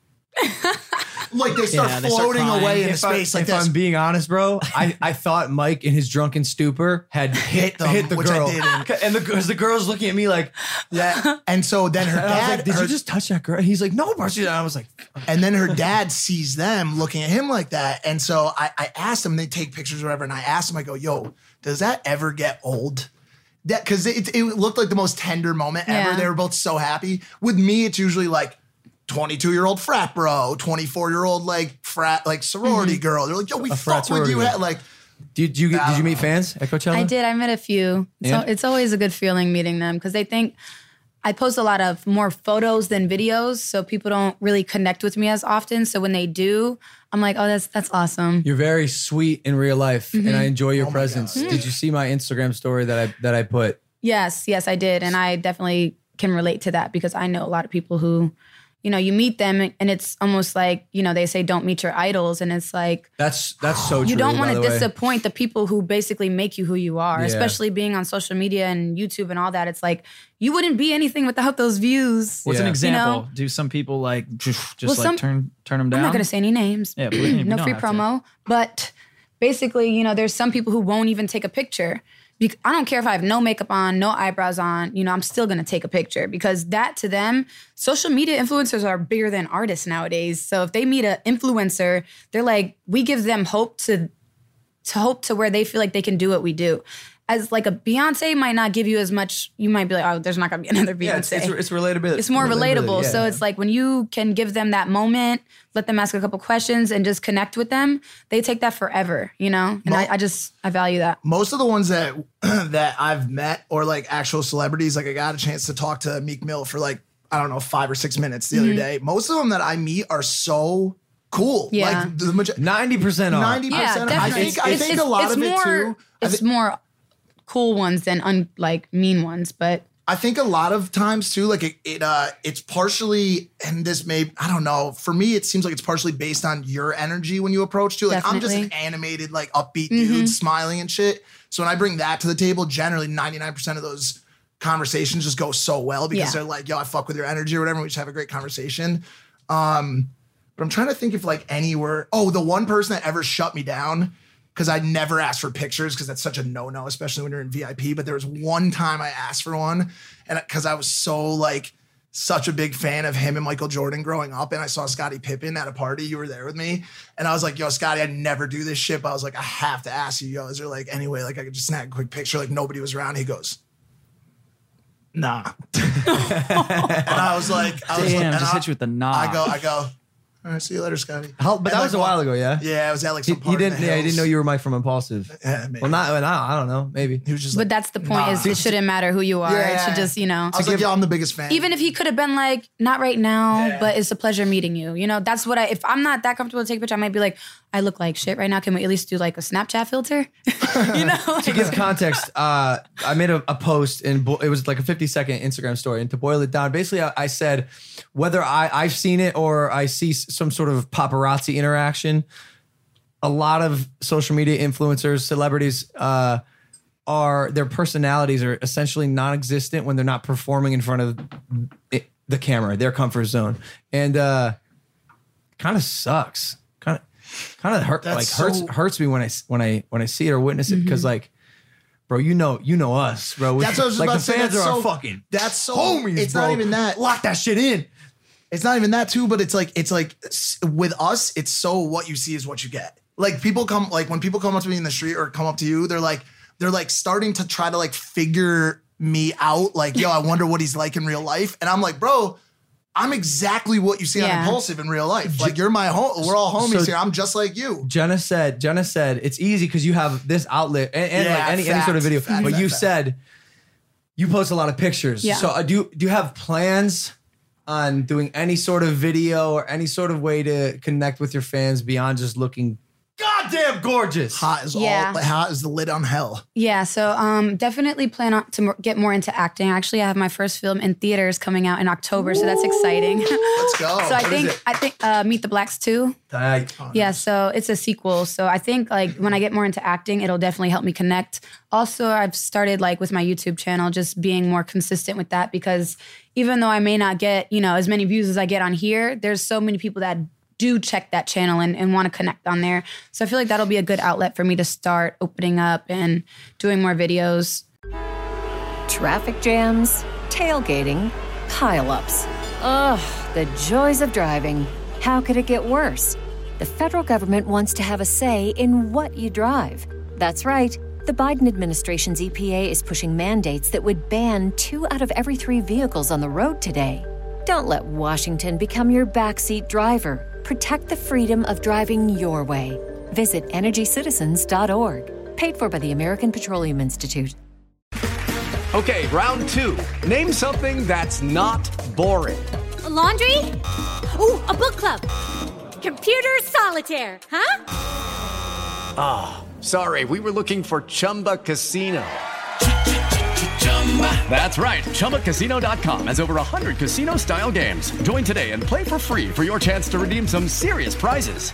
Like they start Yeah, they start floating crying. away into If, I, space like if this. I'm being honest, bro, I, I thought Mike in his drunken stupor had hit, them, hit the which I girl. didn't. And the, cause the girl's looking at me like, Yeah. And so then her and I was dad, like, did her, you just touch that girl? And he's like, no, bro. And I was like, and then her dad sees them looking at him like that. And so I, I asked them, they take pictures or whatever. And I asked them, I go, yo, does that ever get old? That Cause it, it looked like the most tender moment ever. Yeah. They were both so happy. With me, it's usually like twenty-two year old frat bro, twenty-four year old like frat, like sorority Mm-hmm. girl. They're like, yo, we A frat fuck with you. sorority girl. Like, did you, I did you don't meet know. fans at Coachella? I did. I met a few. So Yeah? it's always a good feeling meeting them because they think I post a lot of more photos than videos, so people don't really connect with me as often. So when they do, I'm like, oh, that's that's awesome. You're very sweet in real life, Mm-hmm. and I enjoy your Oh my presence. God. Did you see my Instagram story that I that I put? Yes, yes, I did. And I definitely can relate to that because I know a lot of people who, you know, you meet them and it's almost like, you know, they say don't meet your idols. And it's like, That's that's so true. you don't by want to the way. disappoint the people who basically make you who you are, Yeah. especially being on social media and YouTube and all that. It's like, you wouldn't be anything without those views. What's an Yeah. example? You know? Do some people like just Well, like some- turn turn them down? I'm not going to say any names. Yeah, believe me, you no don't free have to. promo. But basically, you know, there's some people who won't even take a picture. Bec- I don't care if I have no makeup on, no eyebrows on, you know, I'm still going to take a picture because that to them, social media influencers are bigger than artists nowadays. So if they meet an influencer, they're like, we give them hope to, to hope to where they feel like they can do what we do. As like a Beyonce might not give you as much, you might be like, oh, there's not going to be another Beyonce. Yeah, it's, it's, it's relatability. It's more relatable. yeah, so yeah. it's like when you can give them that moment, let them ask a couple questions and just connect with them, they take that forever, you know? And Mo- I, I just, I value that. most of the ones that that I've met or like actual celebrities, like I got a chance to talk to Meek Mill for like, I don't know, five or six minutes the other Mm-hmm. day. Most of them that I meet are so cool. Yeah. Like the majority. ninety percent off. ninety Yeah, percent. I definitely. think I It's- think it's- a lot it's of it more, too. I It's thi- more cool ones than un, like mean ones, but I think a lot of times too, like it, it uh, it's partially, and this may, I don't know. For me, it seems like it's partially based on your energy when you approach too. Like I'm just an Definitely. animated, like upbeat dude, smiling and shit. So when I bring that to the table, generally ninety-nine percent of those conversations just go so well because Yeah. they're like, "Yo, I fuck with your energy" or whatever. We just have a great conversation. Um, but I'm trying to think if like any were. Oh, the one person that ever shut me down. Because I never asked for pictures because that's such a no-no, especially when you're in V I P. But there was one time I asked for one, and because I was so like such a big fan of him and Michael Jordan growing up, and I saw Scottie Pippen at a party. You were there with me, and I was like, "Yo, Scottie, I never do this shit." But I was like, "I have to ask you, yo, is there like any way like I could just snag a quick picture?" Like nobody was around. He goes, "Nah," and I was like, "I was Damn, like, and just I, hit you with the nah. I go, I go. All right, see you later, Scotty. How, but And that was like, a while ago, yeah. Yeah, it was at like He, some he park in didn't. the Yeah, he hills. didn't know you were Mike from Impulsive. Yeah, maybe. Well, not. I don't, I don't know. Maybe He was just But like, that's the point nah. is it shouldn't matter who you are. It Yeah. should just, you know. I was like, yo, I'm the biggest fan. Even if he could have been like, not right now, Yeah. but it's a pleasure meeting you. You know, that's what I, if I'm not that comfortable to take a picture, I might be like, I look like shit right now. Can we at least do like a Snapchat filter? You know? to give context, uh, I made a, a post and bo- it was like a fifty second Instagram story. And to boil it down, basically, I, I said whether I, I've seen it or I see s- some sort of paparazzi interaction, a lot of social media influencers, celebrities, uh, are their personalities are essentially non-existent when they're not performing in front of it, the camera, their comfort zone, and uh, kind of sucks. Kind of, kind of hurt. That's like hurts so- hurts me when I when I when I see it or witness it because like. Bro, you know, you know us, bro. That's what I was just like about the to say. fans That's are our so- fucking That's so. homies, It's bro. not even that. Lock that shit in. It's not even that too, but it's like it's like s- with us, it's so what you see is what you get. Like people come, like when people come up to me in the street or come up to you, they're like they're like starting to try to like figure me out. Like, yo, I wonder what he's like in real life, and I'm like, bro, I'm exactly what you see Yeah. on Impulsive in real life. Like you're my home. We're all homies So- here. I'm just like you. Jenna said, Jenna said, it's easy because you have this outlet and, and Yeah, like any, any sort of fact, video. fact, but fact, you fact. said you post a lot of pictures. Yeah. So uh, do you, do you have plans on doing any sort of video or any sort of way to connect with your fans beyond just looking goddamn gorgeous? Hot is Yeah. all. Like, hot is the lid on hell. Yeah, so um, definitely plan on to mo- get more into acting. Actually, I have my first film in theaters coming out in October, so that's exciting. Let's go. So I What is think it? I think uh, Meet the Blacks two. I- Yeah, so it's a sequel. So I think like when I get more into acting, it'll definitely help me connect. Also, I've started like with my YouTube channel, just being more consistent with that because even though I may not get, you know, as many views as I get on here, there's so many people that do check that channel and, and want to connect on there. So I feel like that'll be a good outlet for me to start opening up and doing more videos. Traffic jams, tailgating, pileups. Ugh, the joys of driving. How could it get worse? The federal government wants to have a say in what you drive. That's right. The Biden administration's E P A is pushing mandates that would ban two out of every three vehicles on the road today. Don't let Washington become your backseat driver. Protect the freedom of driving your way. Visit energy citizens dot org. Paid for by the American Petroleum Institute. Okay, round two. Name something that's not boring. A laundry? Ooh, a book club. Computer solitaire, huh? Ah, oh, sorry, we were looking for Chumba Casino. That's right. Chumba Casino dot com has over one hundred casino-style games. Join today and play for free for your chance to redeem some serious prizes.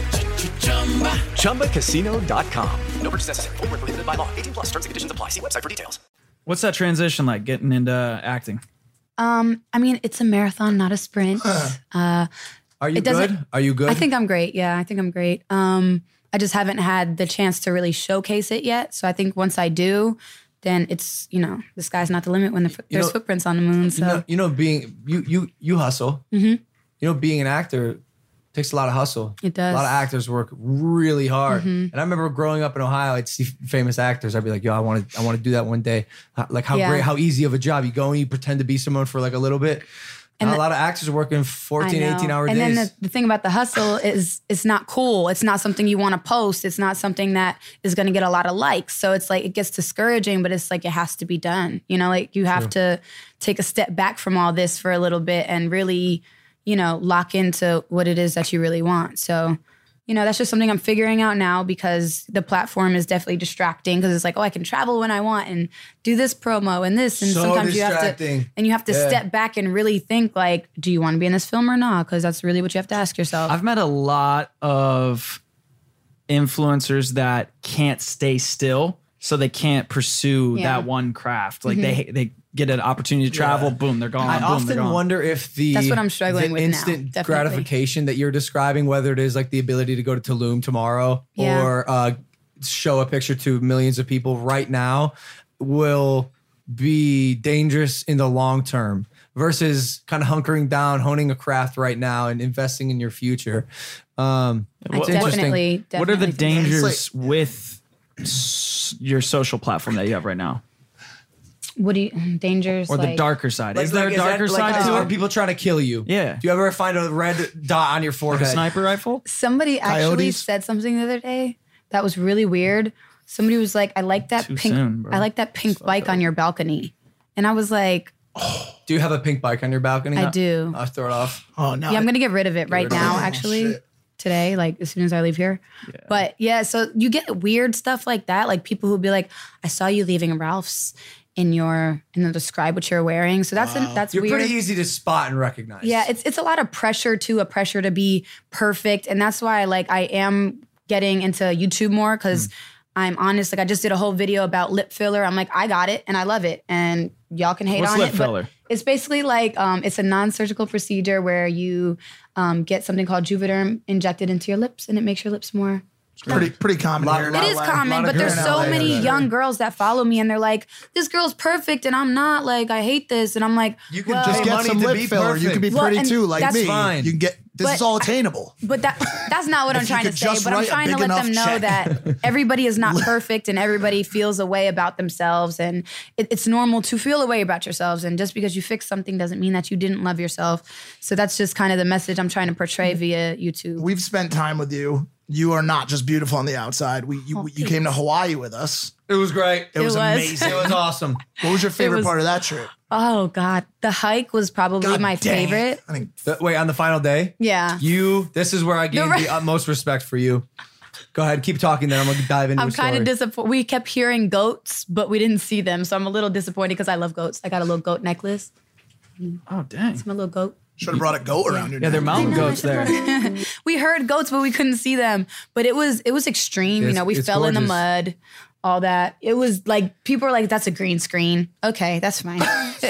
Chumba Casino dot com. No purchase necessary. Void where prohibited by law. eighteen plus terms and conditions apply. See website for details. What's that transition like getting into acting? Um, I mean, it's a marathon, not a sprint. Uh, Are you it doesn't- good? Are you good? I think I'm great. Yeah, I think I'm great. Um, I just haven't had the chance to really showcase it yet. So I think once I do, then it's, you know, the sky's not the limit when the, fo- You there's know- footprints on the moon. So You know, you know, being you you you hustle. Mhm. You know, being an actor takes a lot of hustle. It does. A lot of actors work really hard. Mhm. And I remember growing up in Ohio, I'd see famous actors. I'd be like, "Yo, I want to, I want to do that one day." How- Like how Yeah. great, how easy of a job. You go and you pretend to be someone for like a little bit. And And the- a lot of actors are working fourteen, I know. eighteen hour and days. then the, the thing about the hustle is it's not cool. It's not something you want to post. It's not something that is going to get a lot of likes. So it's like it gets discouraging, but it's like it has to be done. You know, like you have to take a step back from all this for a little bit and really, you know, lock into what it is that you really want. So, you know, that's just something I'm figuring out now because the platform is definitely distracting because it's like, oh, I can travel when I want and do this promo and this. And So sometimes you have to, distracting. and you have to Yeah. step back and really think like, do you want to be in this film or not? Because that's really what you have to ask yourself. I've met a lot of influencers that can't stay still, so they can't pursue Yeah. that one craft. Like Mhm. they they get an opportunity to travel, boom, they're gone. I boom, they're often gone. wonder if the That's what I'm struggling the with now, instant definitely. gratification that you're describing, whether it is like the ability to go to Tulum tomorrow Yeah. or uh, show a picture to millions of people right now, will be dangerous in the long term versus kind of hunkering down, honing a craft right now, and investing in your future. Um, I it's interesting. definitely, definitely. What are the think- dangers It's with s- your social platform that you have right now? What do you dangers Or the like, darker side. Like- is there like, a is that- darker like, side is- to are it? people trying to kill you? Yeah. Do you ever find a red dot on your Like forehead? a sniper rifle? Somebody actually Coyotes? said something the other day that was really weird. Somebody was like, "I like that Too pink. soon, bro. I like that pink bike on your balcony," and I was like, Do you have a pink bike on your balcony? "I do. I'll throw it off. Oh no. Yeah, I'm gonna get rid of it right rid of now. it. Actually, shit. today, like as soon as I leave here. But yeah, so you get weird stuff like that. Like people who'll be like, "I saw you leaving Ralph's in your," and they'll describe what you're wearing. So that's an, that's You're weird. pretty easy to spot and recognize. Yeah, it's it's a lot of pressure too, a pressure to be perfect. And that's why like I am getting into YouTube more because I'm honest. Like I just did a whole video about lip filler. I'm like, I got it and I love it. And y'all can hate What's on lip it. filler? But it's basically like um, it's a non-surgical procedure where you um, get something called Juvederm injected into your lips and it makes your lips more. Pretty pretty common Lot- here. in lot It of is L A. common, lot of but there's girls so in L A many are young that. girls that follow me and they're like, this girl's perfect and I'm not. Like, I hate this. And I'm like, You can well, Just pay get money some to lip be filler. You can be Well, pretty and too, like that's me. fine. You can get this But is all I- attainable. But that that's not what I'm If you trying to could say. just But I'm write a trying to big let them enough know check. that everybody is not perfect and everybody feels a way about themselves. And it, it's normal to feel a way about yourselves. And just because you fix something doesn't mean that you didn't love yourself. So that's just kind of the message I'm trying to portray via YouTube. We've spent time with you. You are not just beautiful on the outside. We you, Oh, you came to Hawaii with us. It was great. It was was. amazing. It was awesome. What was your favorite was- part of that trip? Oh God, the hike was probably God my dang it. favorite. I think The- wait, on the final day? Yeah. You, this is where I gained right- the utmost respect for you. Go ahead, keep talking then. I'm going to dive into I'm your kind of story. disappointed. We kept hearing goats, but we didn't see them. So I'm a little disappointed because I love goats. I got a little goat necklace. Oh, dang. It's my little goat. should have brought a goat around your Yeah, they're neck. mountain I know, I goats should've there. brought it. We heard goats, but we couldn't see them. But it was it was extreme. It's- you know, we it's fell in the gorgeous. mud, all that. It was like people are like, "That's a green screen." Okay, that's fine.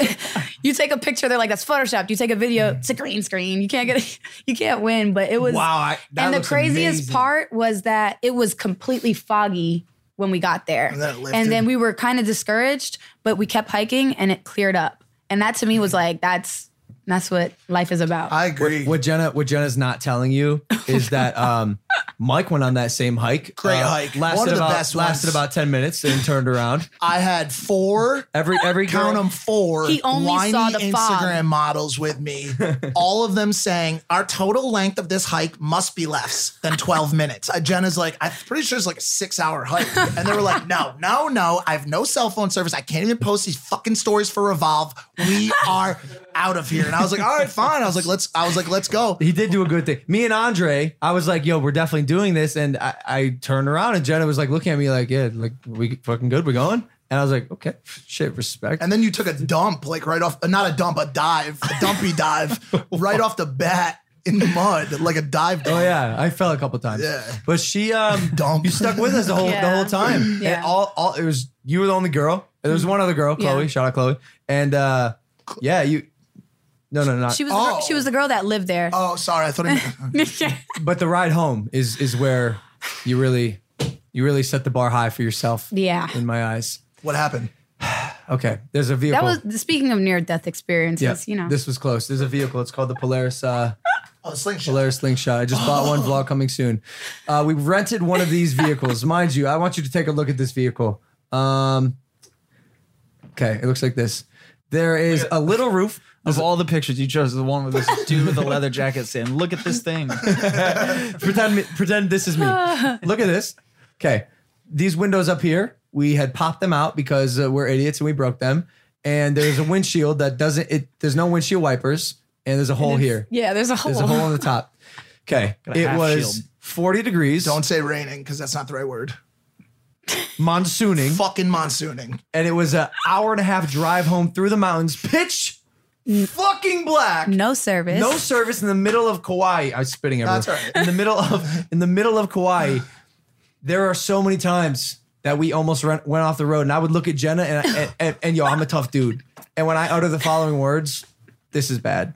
You take a picture, they're like, "That's photoshopped." You take a video, it's a green screen. You can't get, you can't win. But it was Wow, I- that and the looks craziest amazing. part was that it was completely foggy when we got there, And then it lifted. and then we were kind of discouraged, but we kept hiking and it cleared up. And that to me was like, that's that's what life is about. I agree. What Jenna, what Jenna's not telling you is that um, Mike went on that same hike. Great uh, hike. Lasted One of the about, best Lasted ones. about ten minutes and turned around. I had four. Every every Count girl- them four He only whiny saw the fog. Instagram models with me, all of them saying our total length of this hike must be less than twelve minutes. Uh, Jenna's like, I'm pretty sure it's like a six hour hike. And they were like, no, no, no. I have no cell phone service. I can't even post these fucking stories for Revolve. We are out of here. And I was like, all right, fine. I was like, let's, I was like, let's go. He did do a good thing. Me and Andre, I was like, yo, we're definitely doing this. And I, I turned around and Jenna was like looking at me like, yeah, like we fucking good. We're going. And I was like, okay, shit, respect. And then you took a dump, like right off, uh, not a dump, a dive, a dumpy dive, right off the bat in the mud, like a dive. Oh dump. yeah, I fell a couple times. Yeah. But she um Dump. you stuck with us the whole the Yeah. whole time. Yeah. And all all it was you were the only girl. There was one other girl, Chloe. Yeah. Shout out Chloe. And uh yeah, you no no not She was the girl, Oh. she was the girl that lived there. Oh, sorry. I thought he but the ride home is is where you really you really set the bar high for yourself. Yeah. In my eyes. What happened? Okay. There's a vehicle. That was speaking of near death experiences. yeah, You know, This was close. There's a vehicle. It's called the Polaris uh Oh, the slingshot. Polaris Slingshot. I just bought one, vlog coming soon. Uh, we rented one of these vehicles. Mind you, I want you to take a look at this vehicle. Um, okay, it looks like this. There is a little roof. Of all the pictures, you chose the one with this dude with the leather jacket saying, "Look at this thing." pretend, me- pretend this is me. Look at this. Okay, these windows up here, we had popped them out because uh, we're idiots and we broke them. And there's a windshield that doesn't. It there's no windshield wipers, and there's a hole here. yeah, there's a hole. There's a hole on the top. Okay, Got a it half was shield. forty degrees. Don't say raining because that's not the right word. monsooning. Fucking monsooning. And it was an hour and a half drive home through the mountains, pitch fucking black. No service. No service in the middle of Kauai. I was spitting everywhere. That's right. In the middle of in the middle of Kauai, there are so many times that we almost ran, went off the road, and I would look at Jenna and, and, and and yo, I'm a tough dude, and when I utter the following words, this is bad.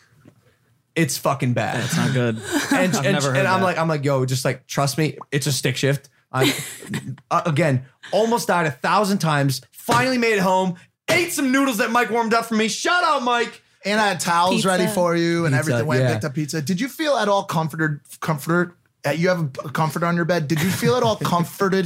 It's fucking bad. It's not good. And, I've and, never heard and I'm that. like, I'm like, yo, just like trust me, it's a stick shift. I uh, again almost died a thousand times. Finally made it home. Ate some noodles that Mike warmed up for me. Shout out, Mike. And I had towels Pizza. ready for you and Pizza, everything. Went and yeah. picked up pizza. Did you feel at all comforted? Comforted? Uh, you have a comforter on your bed. Did you feel at all comforted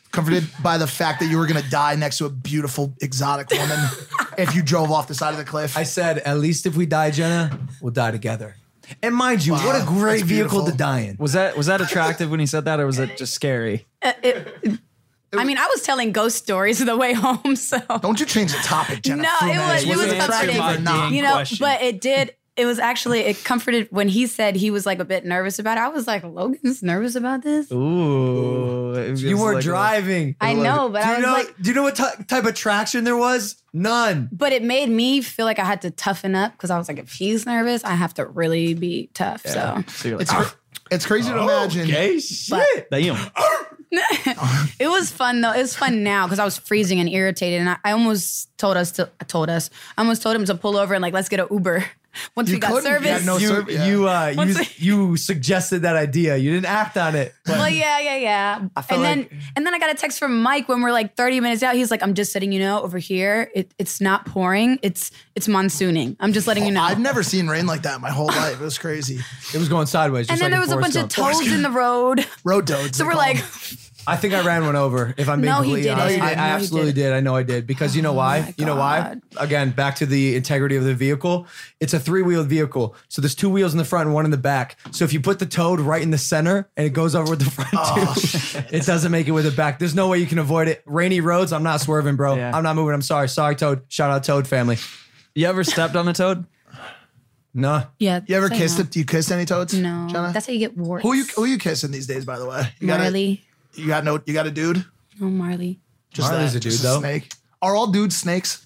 Comforted by the fact that you were going to die next to a beautiful exotic woman if you drove off the side of the cliff. I said, at least if we die, Jenna, we'll die together. And mind you, Wow, what a great that's vehicle beautiful. to die in. Was that was that attractive when he said that, or was it just scary? Uh, it- I mean, I was telling ghost stories the way home, so. Don't you change the topic, Jenna. No, it was, it was comforting. not? You know, but it did. It was actually, it comforted when he said he was like a bit nervous about it. I was like, Logan's nervous about this? Ooh. it was You were like a- driving. I know, but do I you was know, like- do you know what ty- type of traction there was? None. But it made me feel like I had to toughen up because I was like, if he's nervous, I have to really be tough. So So you're like, It's, cra- it's crazy to imagine. Okay, shit. damn. it was fun though. It was fun now because I was freezing and irritated, and I, I almost told us to told us. I almost told him to pull over and like let's get an Uber once You we got couldn't. You service. had no you, serv- yeah. you, uh, you, Once we- you suggested that idea. You didn't act on it. But Well, yeah, yeah, yeah. I felt And then like- and then I got a text from Mike when we're like thirty minutes out. He's like, I'm just letting you know over here, it, it's not pouring. It's it's monsooning. I'm just letting you know. I've never seen rain like that in my whole life. It was crazy. it was going sideways. Just and then like there in was a Forrest bunch of Gump. toads in the road. Road toads. So they we're call like, them. I think I ran one over. If I'm being No, he completely didn't. honest, No, I, he I didn't. absolutely did. I know I did because you know why? my You know why? God. Again, back to the integrity of the vehicle. It's a three-wheeled vehicle, so there's two wheels in the front and one in the back. So if you put the toad right in the center and it goes over with the front Oh, too, it doesn't make it with the back. There's no way you can avoid it. Rainy roads, I'm not swerving, bro. Yeah. I'm not moving. I'm sorry. Sorry, Toad. Shout out Toad family. You ever stepped on a toad? Nah. yeah. You ever say kissed no. it? Do you kiss any toads? No, Jenna? that's how you get warts. Who you who you kissing these days? By the way, you got a, Marley. you got no. You got a dude. Oh, Marley. Just Marley's that, a dude, just though. Snake. Are all dudes snakes?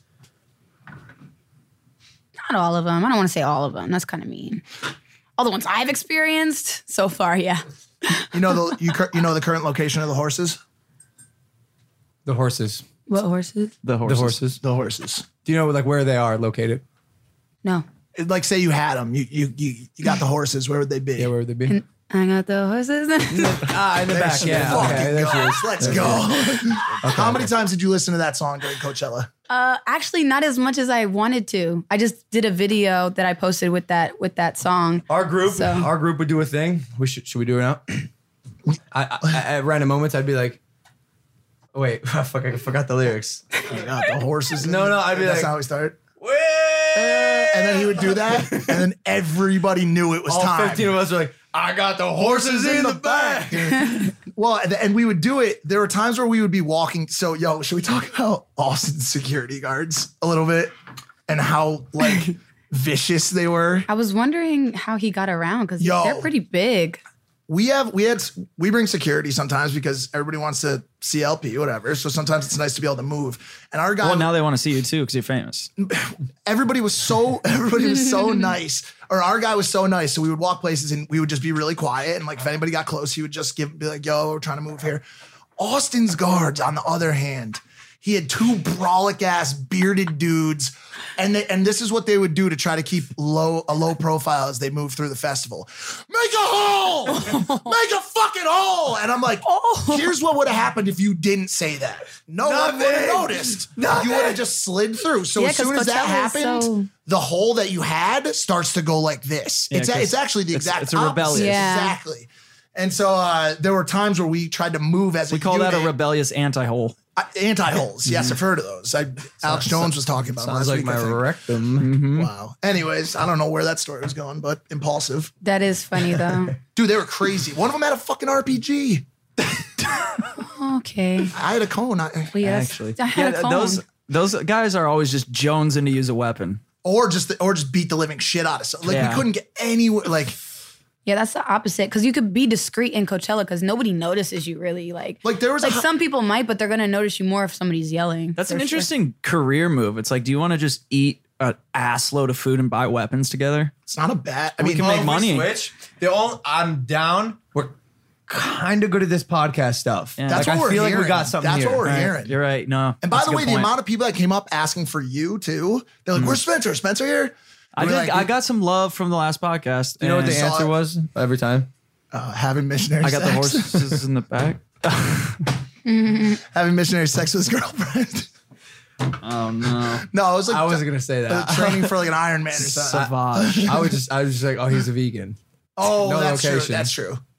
Not all of them. I don't want to say all of them. That's kind of mean. All the ones I've experienced so far, yeah. You know the you cur- you know the current location of the horses. The horses. What horses? The horses. The horses. The horses. Do you know like where they are located? No. It- Like say you had them. You you you, you got the horses. Where would they be? Yeah, where would they be? I got the horses. ah, in the There back. she Yeah. fucking Okay, there she goes. is. Let's There she go. is. How many times did you listen to that song during Coachella? Uh, actually, not as much as I wanted to. I just did a video that I posted with that with that song. Our group, So- our group would do a thing. We should, should we do it now? I, I, at random moments, I'd be like, oh, "Wait, fuck! I forgot the lyrics." You got the horses. in No, the- no, I'd be That's like- how we start. And then he would do that, and then everybody knew it was All time. fifteen of us were like, "I got the horses in the back." Well, and- and we would do it. There were times where we would be walking. So, yo, should we talk about Austin's security guards a little bit and how like vicious they were? I was wondering how he got around because Yo. they're pretty big. We have we had we bring security sometimes because everybody wants to see L P, whatever. So sometimes it's nice to be able to move. And our guy, Well, now they want to see you too because you're famous. everybody was so everybody was so nice. Or our guy was so nice. So we would walk places and we would just be really quiet. And like if anybody got close, he would just give be like, yo, we're trying to move here. Austin's guards, on the other hand, he had two brolic ass bearded dudes. And they, and this is what they would do to try to keep low a low profile as they move through the festival. Make a hole! Make a fucking hole! And I'm like, here's what would have happened if you didn't say that. No one would have noticed. Nothing. You would have just slid through. So Yeah, as soon 'cause as that Coachella is happened, so- the hole that you had starts to go like this. Yeah, it's a, 'cause it's actually the it's- exact it's a opposite. rebellious. Yeah. Exactly. And so uh, there were times where we tried to move as We a call that a unit. rebellious anti-hole. Uh, anti-holes. Yes, I've heard of those. I, Alex Jones was talking about them Sounds last like week, my I think. rectum. Wow. Anyways, I don't know where that story was going, but impulsive. That is funny though. Dude, they were crazy. One of them had a fucking R P G. Okay. I had a cone. I, Well, yeah, that's- Actually, I had yeah, a cone. those those guys are always just jonesing to use a weapon. or just or just beat the living shit out of something. Like Yeah. we couldn't get anywhere. Like Yeah, that's the opposite because you could be discreet in Coachella because nobody notices you really. Like, Like there was a like ho- some people might, but they're gonna notice you more if somebody's yelling. That's for an sure. interesting career move. It's like, do you want to just eat an ass load of food and buy weapons together? it's not a bad. I We mean, can well, make If we money. Switch. The all I'm down. We're kind of good at this podcast stuff. Yeah. That's like, what I we're feel hearing. like we got something That's here. what we're Right. hearing. You're right. No. And by that's the a way, good the point. amount of people that came up asking for you too, they're like, "Where's Spencer? Spencer here?" I We're did. like, I got some love from the last podcast. You know what the and saw answer it. was every time? uh, having missionary. I got the sex. horses in the back. having missionary sex with his girlfriend. Oh no. No, I was like, I wasn't gonna say that. uh, training for like an Iron Man or something. Savage. I was just, I was just like, oh, he's a vegan. Oh, No that's location. true. That's true.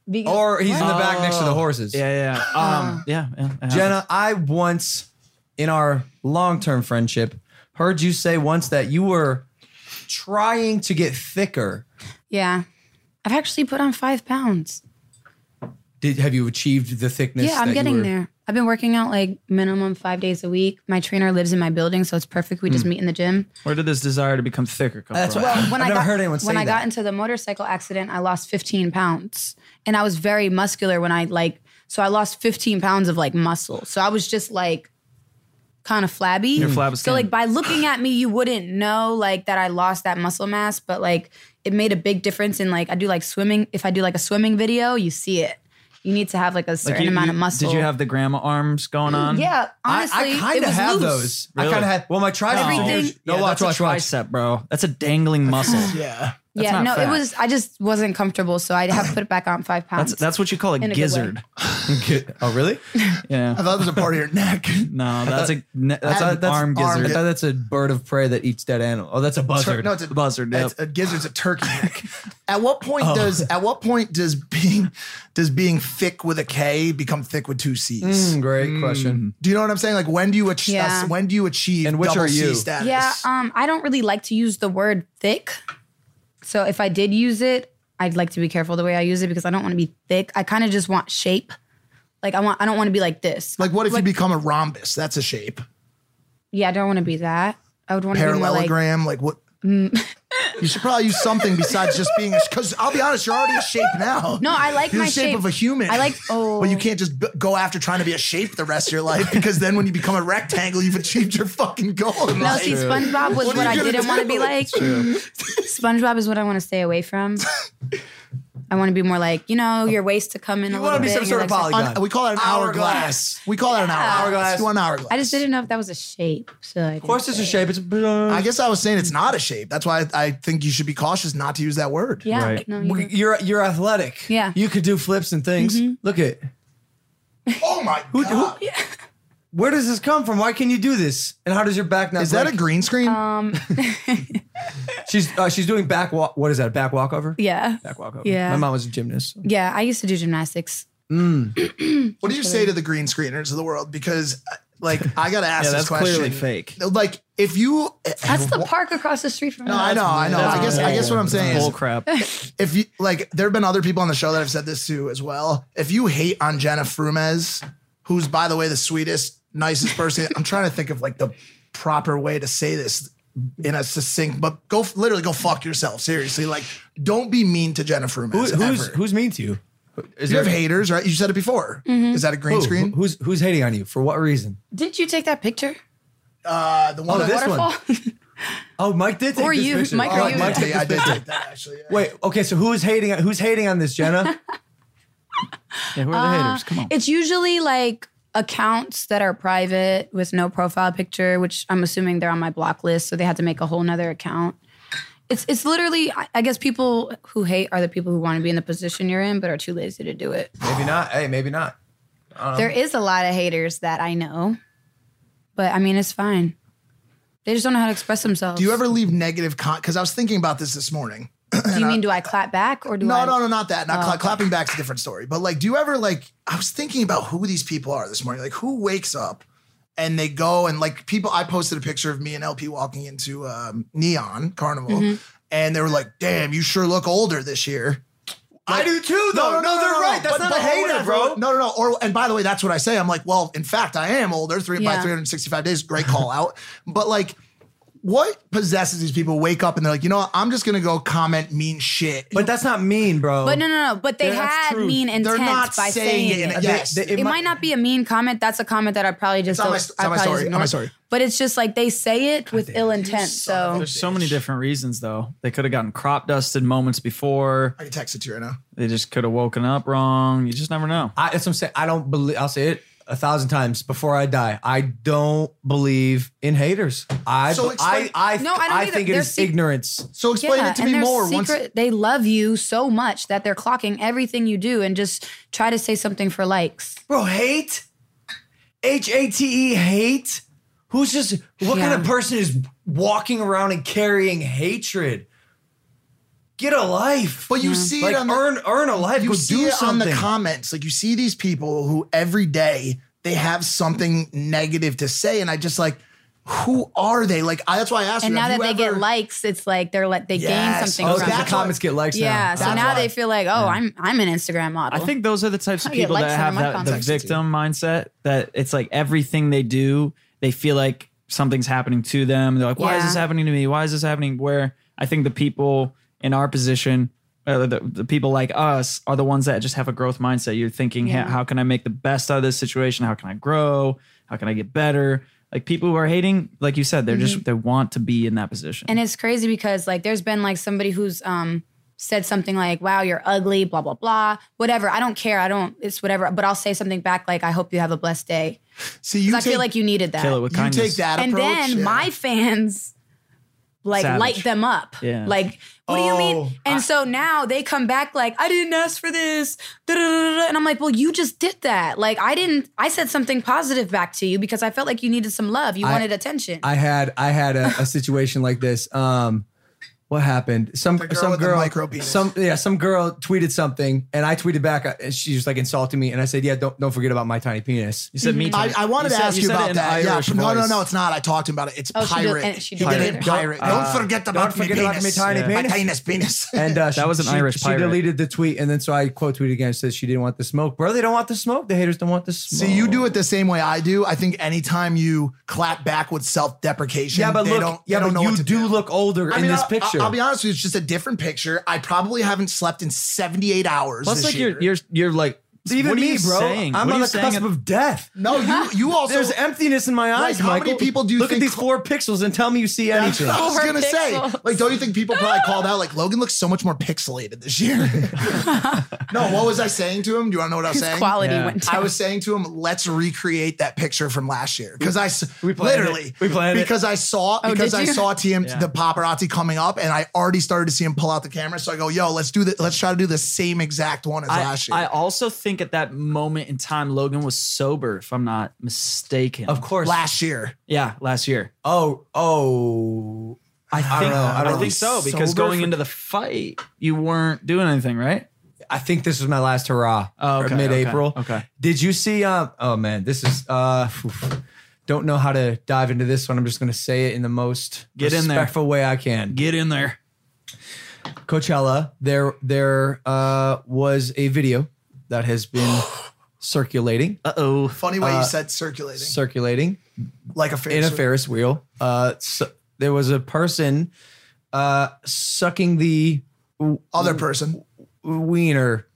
Because, Or he's in the back next to the Oh. horses. Yeah, yeah. Um, yeah, yeah. it happens. Jenna, I once, in our long-term friendship, heard you say once that you were trying to get thicker. Yeah. I've actually put on five pounds. Did have you achieved the thickness? Yeah, I'm that you getting were- there. I've been working out like minimum five days a week. My trainer lives in my building, so it's perfect. We just Mm. meet in the gym. Where did this desire to become thicker come That's from? what- Well, when I've I never got, heard anyone say when I that. got into the motorcycle accident, I lost fifteen pounds, and I was very muscular when I like. So I lost fifteen pounds of like muscle. So I was just like kind of flabby. You're flabby So skin. like by looking at me, you wouldn't know like that I lost that muscle mass, but like it made a big difference in like I do like swimming. If I do like a swimming video, you see it. You need to have like a certain Like you- amount you- of muscle. Did you have the grandma arms going on? Yeah, honestly, I, I kind it of was have loose. those. Really? I kind of had. Well, my triceps. Everything- No, Yeah, watch, that's watch, a watch. tricep, bro. That's a dangling muscle. Yeah. That's yeah, not no, fat. it was. I just wasn't comfortable, so I had to put it back on five pounds. That's that's what you call a In a good gizzard. Oh, really? Yeah. I thought it was a part of your neck. No, that's a ne- that's I an thought that's arm I gizzard. thought that's a bird of prey that eats dead animal. Oh, that's a buzzard. No, it's a buzzard. Yep. It's a gizzard's a turkey neck. At what point Oh. does at what point does being does being thick with a K become thick with two C's? Mm, great question. Do you know what I'm saying? Like when do you achieve Yeah. when do you achieve And which double are you? C status? Yeah, um, I don't really like to use the word thick. So if I did use it, I'd like to be careful the way I use it because I don't want to be thick. I kind of just want shape. Like I want, I don't want to be like this. Like what if you become a rhombus? That's a shape. Yeah, I don't want to be that. I would want to be more like. Parallelogram, like, what? You should probably use something besides just being a. Because I'll be honest, you're already a shape now. No, I like You're my the shape, shape. of a human. I like. Oh, But you can't just b- go after trying to be a shape the rest of your life because then when you become a rectangle, you've achieved your fucking goal in No, life. see, SpongeBob was What what, are you I gonna didn't want to do? be like. SpongeBob is what I want to stay away from. I want to be more like, you know, your waist to come in a You little wanna be bit. some and sort your of legs to- polygon. Un- we call it an hourglass. Hourglass. We call it an Yeah. hourglass. You want an hourglass. I just didn't know if that was a shape. So I Of course, it's a shape. It's a. Uh, I guess I was saying it's not a shape. That's why I, I think you should be cautious not to use that word. Yeah. Right. No, you did. You're you're athletic. Yeah. You could do flips and things. Look at. Oh my Who, god! who, where does this come from? Why can you do this? And how does your back not? Is that a break? green screen? Um, She's uh, she's doing back walk. What is that? A back walkover? yeah. Back walkover. Yeah. My mom was a gymnast. Yeah, I used to do gymnastics. what do you say to the green screeners of the world? Because, uh, like, I gotta ask Yeah, this that's question. clearly fake. Like, if you, That's the park across the street from no, me. I know, I know. I guess, I guess what I'm saying Bull is, crap. if you like, there have been other people on the show that have said this too as well. If you hate on Jenna Frumes, who's by the way the sweetest, nicest person, I'm trying to think of like the proper way to say this in a succinct, but go literally go fuck yourself. Seriously, like don't be mean to Jenna Frumes. Who, who's ever. who's mean to you? Is You there have haters, right? You said it before. Mm-hmm. Is that a green who? screen? Who- Who's who's hating on you for what reason? Did you take that picture? Uh, the one Oh, that this one. Waterfall? Oh, Mike did take Or this you, picture. Mike, Oh, or you. Mike took Yeah, I this did picture. take that actually. yeah. Wait, okay, so who's hating? Who's hating on this, Jenna? Yeah, who are the haters? Come on. It's usually like accounts that are private with no profile picture, which I'm assuming they're on my block list, so they had to make a whole nother account. It's it's literally, I- I guess people who hate are the people who want to be in the position you're in but are too lazy to do it. Maybe not. Hey, maybe not. There is a lot of haters that I know, but I mean, it's fine. They just don't know how to express themselves. Do you ever leave negative con? Because I was thinking about this this morning. Do you mean, do I clap back or do No, I? no, no, not that. Not Oh, cla- okay. clapping back's a different story. But like, do you ever like? I was thinking about who these people are this morning. Like, who wakes up and they go and like people. I posted a picture of me and L P walking into um, Neon Carnival, Mm-hmm. and they were like, "Damn, you sure look older this year." I do too, though. No, they're right. That's not a hater, whatever. bro. No, no, no. Or and by the way, that's what I say. I'm like, well, in fact, I am older. Three by Yeah. three hundred sixty-five days. Great call out. But like, what possesses these people? Wake up and they're like, you know what? I'm just gonna go comment mean shit. But that's not mean, bro. But no, no, no. But they Yeah, that's had truth. mean intent They're not by saying saying, it in it. a- yes. They- they- It might not be a mean comment. That's a comment that I probably just. It's on my- don't- it's I on my probably story, just on my ignore. story. But it's just like they say it with ill intent. So There's so many different reasons, though. They could have gotten crop dusted moments before. I can text it to you right now. They just could have woken up wrong. You just never know. I, that's what I'm saying. I don't believe. I'll say it a thousand times before I die. I don't believe in haters. I So I explain- I, No, I don't either. think it They're is se- ignorance. So explain yeah, it to and me they're more. secret, Once they love you so much that they're clocking everything you do and just try to say something for likes. Bro, hate? H A T E, hate? Who's just, what Yeah. kind of person is walking around and carrying hatred? get a life. But you yeah. see like, it on the, earn earn a life. You Go see do it something. on the comments. Like you see these people who every day they have something negative to say, and I just like, who are they? Like I, that's why I asked. And you, now that you they ever, get likes, it's like they're like they yes. gain something. Oh, from the it. comments get likes. Yeah, now. so That's now why. they feel like, oh, Yeah. I'm I'm an Instagram model. I think those are the types of I get people likes that have under my that the content. victim mindset. That it's like everything they do, they feel like something's happening to them. They're like, why is Yeah. this happening to me? Why is this happening? Where I think the people in our position, uh, the, the people like us, are the ones that just have a growth mindset. You're thinking, Yeah. how, how can I make the best out of this situation? How can I grow? How can I get better? Like people who are hating, like you said, they're Mm-hmm. just they want to be in that position. And it's crazy because like there's been like somebody who's um said something like, wow, you're ugly, blah, blah, blah, whatever. I don't care. I don't, it's whatever. But I'll say something back like, I hope you have a blessed day. See, you I take, feel like you needed that. Kill it with you kindness. take that and approach. then yeah. my fans like Savage. light them up. Yeah. Like, what do you Oh, mean? And I- so now they come back like, I didn't ask for this. Da-da-da-da-da. And I'm like, well, you just did that. Like, I didn't, I said something positive back to you because I felt like you needed some love. You I- wanted attention. I had I had a, a situation like this. Um, what happened? Some The girl some with the girl, micro penis. some yeah, some girl tweeted something, and I tweeted back. uh, And she was like insulting me, and I said, "Yeah, don't don't forget about my tiny penis." You said me too. I, I wanted You to said- ask you you, said it about in that. Yeah, Irish no, no, voice. no, it's not. I talked to him about it. It's Oh, she did- pirate. and she He did did it. it pirate. Uh, don't forget about don't forget me about penis. me tiny Yeah. penis. My tiny penis. And uh, That was an she, Irish She pirate. deleted the tweet, and then so I quote tweeted again. Says she didn't want the smoke, bro. They don't want the smoke. The haters don't want the smoke. See, you do it the same way I do. I think anytime you clap back with self-deprecation, Yeah, but they look, don't, yeah, they don't but know you what to do, do. look older I in mean, this I'll, picture. I'll be honest with you, it's just a different picture. I probably haven't slept in seventy-eight hours. Plus, this like year. you're you're you're like Even what are me, you bro. saying? I'm What are on you the saying cusp at- of death. No, you you also There's emptiness in my eyes, Like, how many Michael. people do you look think- at these four pixels and tell me you see That's anything? what I was Four gonna say. pixels. Like, don't you think people probably called out like Logan looks so much more pixelated this year? No, what was I saying to him? Do you want to know what I was His saying? quality Yeah. went down. I was saying to him, let's recreate that picture from last year because I s- We planned literally it. We planned it. because I saw Oh, because did I you? saw T M Yeah. the paparazzi coming up and I already started to see him pull out the camera. So I go, yo, let's do that. Let's try to do the same exact one as I, last year. I also think at that moment in time, Logan was sober, if I'm not mistaken. Of course. last year. Yeah, last year. Oh, oh. I think don't know. I I, don't think so because sober going for- into the fight, you weren't doing anything, right? I think this was my last hurrah. Oh, okay, Mid-April. okay, okay. Did you see? Um. Oh man, this is. Uh. oof. Don't know how to dive into this one. I'm just going to say it in the most Get in there. respectful way I can. Get in there. Coachella. There, there uh, was a video that has been circulating. Uh oh. Funny way Uh, you said circulating. Circulating like a in Ferris a wheel. Ferris wheel. Uh, so there was a person uh, sucking the Other person. wiener.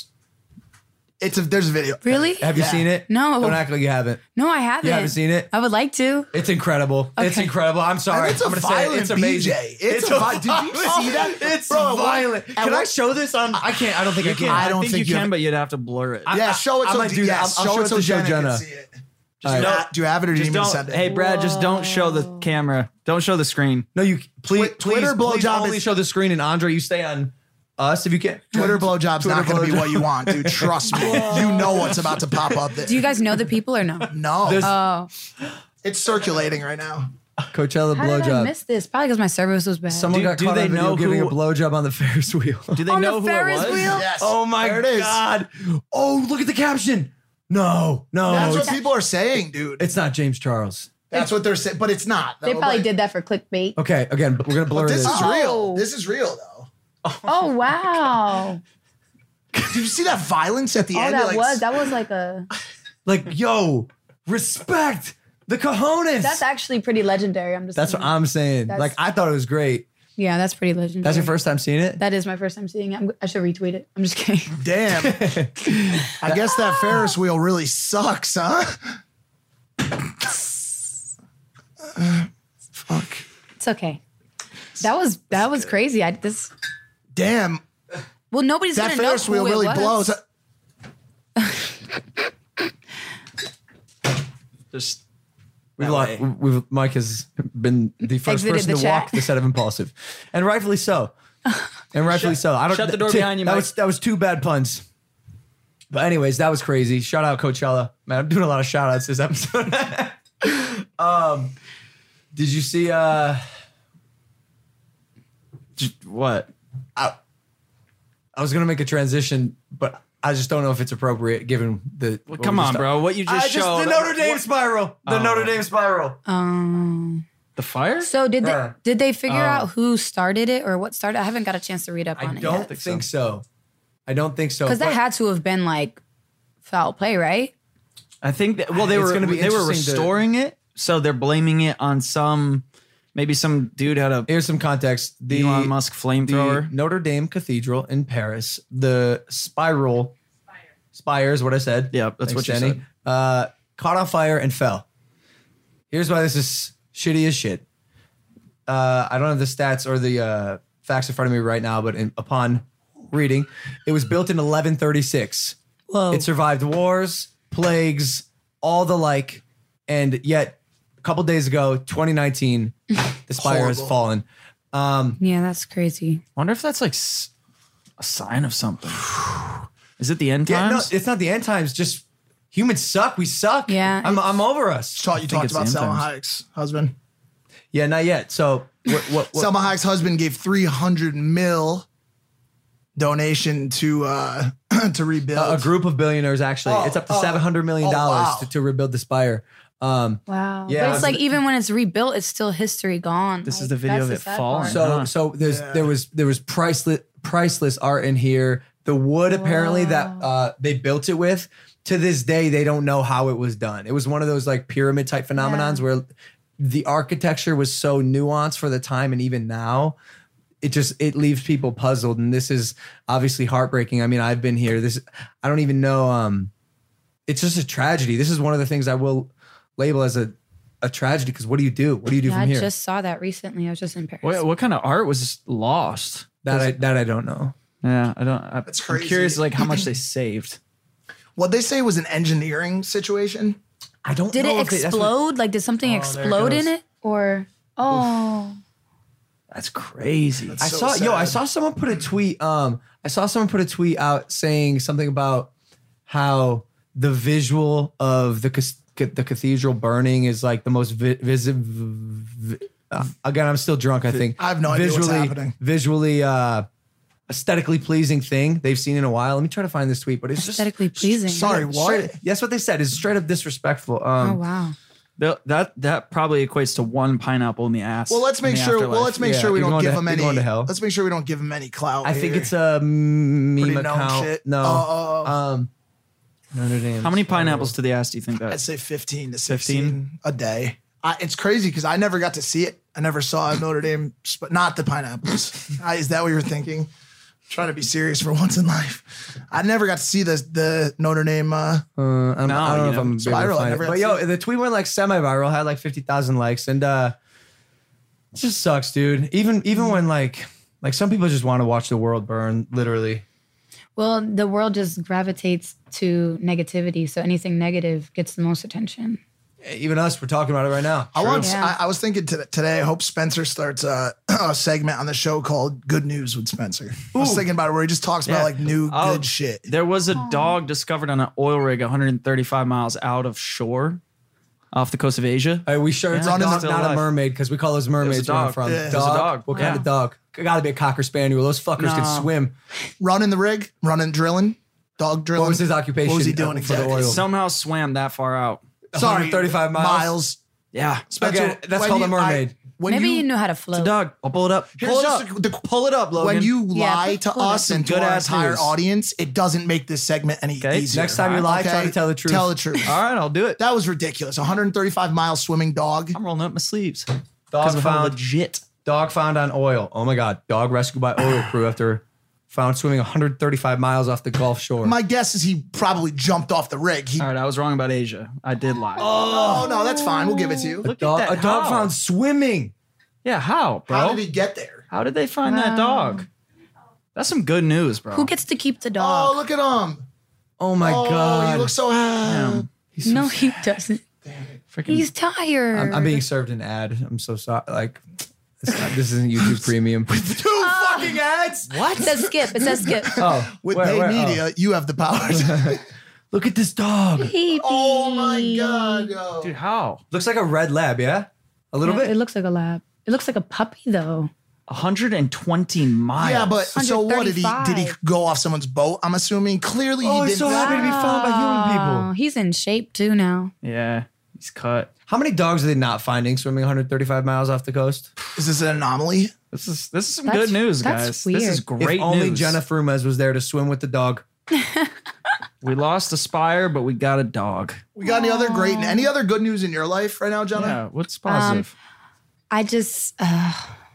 It's a there's a video. Really? Have you Yeah. seen it? No. Don't act like you haven't. No, I haven't. You haven't seen it? I would like to. It's incredible. It's Okay. incredible. I'm sorry. And it's a I'm gonna say it. violent It's amazing. B J. It's a vi- did you violent- see that? It's Bro, violent. what- Can at I what- show this on? I can't. I don't think I can. I don't think, think you you can, have- but you'd have to blur it. Yeah, show it I so might do that. yes, I'll- I'll show show it it so to Joe Jenna can Jenna. see it. All Do you, right. ha- do you have it or do you Just need me to don't. send it? Hey, Brad, just don't show the camera. Don't show the screen. No, you please. Twi- Twitter please, please blowjob only is- show the screen, and Andre, you stay on us if you can. Twitter blowjob's Twitter not going to be blowjob. what you want, dude. Trust me. You know what's about to pop up there. Do you guys know the people or no? No. This- Oh. It's circulating right now. Coachella How did I blowjob. miss this? Probably because my service was bad. Someone Do- got do caught they on video know giving who- a blowjob on the Ferris wheel. Do they On know the who Ferris it was? wheel? Yes. Oh my There it is. god! Oh, look at the caption. No, no, That's what it's, people are saying, dude. it's not James Charles. That's what they're saying, but it's not. They though. probably But- did that for clickbait. Okay, again, but we're gonna blur But this this. is Oh. real. This is real, though. Oh, wow. Did you see that violence at the Oh, end? that Like, was, that was like a, Like, yo, respect the cojones. that's actually pretty legendary. I'm just That's what saying. I'm saying. That's- Like, I thought it was great. Yeah, that's pretty legendary. That's your first time seeing it? That is my first time seeing it. I'm, I should retweet it. I'm just kidding. Damn. I guess that Ferris wheel really sucks, huh? Fuck. It's okay. That was that was crazy. I this Damn. well nobody's That gonna know Ferris who wheel it really was. blows. Just We've that lost, way. we've, Mike has been the first Exited person the to chat. walk the set of Impulsive. And rightfully so. And rightfully so. I don't shut the door t- behind you, That Mike. was, that was two bad puns. But anyways, that was crazy. Shout out Coachella. Man, I'm doing a lot of shout outs this episode. um, did you see uh J- what? I, I was gonna make a transition, but I just don't know if it's appropriate given the. Well, come on, bro. What you just I showed. the Notre Dame what- spiral. The Oh. Notre Dame spiral. Um. The fire? So did they Yeah. did they figure Oh. out who started it or what started? I haven't got a chance to read up I on it don't yet. think, so. I don't think so. Because that but- had to have been like foul play, right? I think that, well, they It's were gonna be they were interesting to- restoring it, so they're blaming it on some maybe some dude had a Here's some context. The Elon Musk flamethrower. the Notre Dame Cathedral in Paris, the spiral spires, what I said. Yeah, that's Thanks, what you Jenny, said. Uh, caught on fire and fell. Here's why this is shitty as shit. Uh, I don't have the stats or the uh, facts in front of me right now, but in, upon reading, it was built in eleven thirty-six. Whoa. It survived wars, plagues, all the like, and yet a couple days ago, twenty nineteen, the spire has Horrible. fallen. Um, Yeah, that's crazy. wonder if that's like s- a sign of something. Is it the end yeah, no, times? it's not the end times. Just humans suck. We suck. Yeah, I'm, I'm over us. Thought you think talked it's about the Selma interns. Hayek's husband. Yeah, not yet. So what? What? what Selma Hayek's husband gave three hundred mil donation to uh to rebuild. a, a group of billionaires actually. Oh, it's up to oh, seven hundred million oh, dollars wow. to, to rebuild the spire. Um, Wow. Yeah, but it's I like was- even when it's rebuilt, it's still history gone. This is Like, the video that's of the it sad falling. part. So Huh. so there's Yeah. there was there was priceless priceless art in here. The wood apparently that uh, they built it with, to this day they don't know how it was done. It was one of those like pyramid type phenomenons Yeah. where the architecture was so nuanced for the time, and even now it just it leaves people puzzled. And this is obviously heartbreaking. I mean, I've been here. This I don't even know. Um, it's just a tragedy. This is one of the things I will label as a a tragedy, because what do you do? What do you do Yeah, from I here? just saw that recently. I was just in Paris. What, what kind of art was lost? that I that I don't know. Yeah, I don't. I, That's I'm crazy. curious, like how much they saved. What they say was an engineering situation. I don't Did know it if that's what- explode? Like, did something Oh, there it explode in goes. it? Or oh, That's crazy. I so saw yo, I sad. saw someone put a tweet. Um, I saw someone put a tweet out saying something about how the visual of the cas- the cathedral burning is like the most vi- visible. Uh, again, I'm still drunk. I think I have no idea what's visually, happening. Visually, uh, aesthetically pleasing thing they've seen in a while. Let me try to find this tweet, but it's aesthetically just pleasing. Sorry, what? Straight, that's what they said. Is straight up disrespectful. Um, oh wow. That that that probably equates to one pineapple in the ass. Well, let's in make the sure. Well, afterlife. let's make Yeah, sure we you're don't going give to- them you're any. going to hell. Let's make sure we don't give them any clout. I think here. it's a meme Pretty known account. shit. No, Oh, oh, oh. um, Notre Dame. How many pineapples to the ass do you think that? I'd say fifteen to fifteen? sixteen a day. I, it's crazy because I never got to see it. I never saw a Notre Dame, but not the pineapples. I, is that what you're thinking? Trying to be serious for once in life. I never got to see the the Notre Dame. Uh, Uh, I'm, No, I don't know you if know, I'm able to spiral, I find it. never But had yo, seen the tweet went like semi-viral, had like fifty thousand likes, and uh, it just sucks, dude. Even even when like like some people just want to watch the world burn, literally. Well, the world just gravitates to negativity, so anything negative gets the most attention. Even us, we're talking about it right now. I once, Yeah. I, I was thinking to, today. I hope Spencer starts a, a segment on the show called "Good News with Spencer." I was thinking about it where he just talks about Yeah. like new Oh, good shit. There was a dog discovered on an oil rig one hundred thirty-five miles out of shore off the coast of Asia. Are we sure it's Yeah, not, it's not, still not a alive. mermaid? Because we call those mermaids where I'm dog. from. Yeah. It was a dog. What kind Yeah. of dog? Got to be a cocker spaniel. Those fuckers No. can swim. Running the rig, running drilling, dog drilling. What was his occupation? What was he doing uh, for the exactly? oil? Somehow swam that far out. Sorry, thirty-five miles. Miles. Yeah. Spencer, Okay, that's when called you- a mermaid. I- when Maybe you, you, know how to It's a float. dog. I'll pull it up. Here's Pull it just up. the- Pull it up, Logan. when you Yeah, lie to pull it up. us and Some to our good-ass entire news. audience, it doesn't make this segment any Okay, easier. Next time you lie, try to tell the truth. Tell the truth. All right, I'll do it. That was ridiculous. one hundred thirty-five mile swimming dog. I'm rolling up my sleeves. Dog Because of how found legit. Dog found on oil. Oh my God. Dog rescued by oil crew after found swimming one hundred thirty-five miles off the Gulf Shore. My guess is he probably jumped off the rig. He, All right, I was wrong about Asia. I did lie. oh no, that's fine. We'll give it to you. Look dog, at that. a dog How? found swimming. Yeah, how, bro? How did he get there? How did they find that dog? That's some good news, bro. Who gets to keep the Oh, dog? look at him. Oh my oh, God. he looks so happy. Damn. no, he doesn't. Freaking He's tired. I'm, I'm being served an ad. I'm so sorry. Like, it's not, this isn't YouTube Premium. Two fucking ads. What? It says skip. It says skip. Oh, With where- Bay where- Media, you have the powers. oh. Look at this dog. Baby. oh my God, yo. Dude, how? Looks like a red lab, yeah? A little Yeah, bit. It looks like a lab. It looks like a puppy though. one hundred twenty miles. Yeah, but so what did he? Did he go off someone's boat? I'm assuming. Clearly, Oh, he he's didn't. so happy to be found by human people. Oh, he's in shape too now. Yeah, he's cut. How many dogs are they not finding swimming one hundred thirty-five miles off the coast? Is this an anomaly? This is this is some That's- good news, that's guys. weird. This is great If only news. Jenna Frumes was there to swim with the dog. We lost Aspire, but we got a dog. We got any other great? Any other good news in your life right now, Jenna? Yeah, what's positive? I just, uh,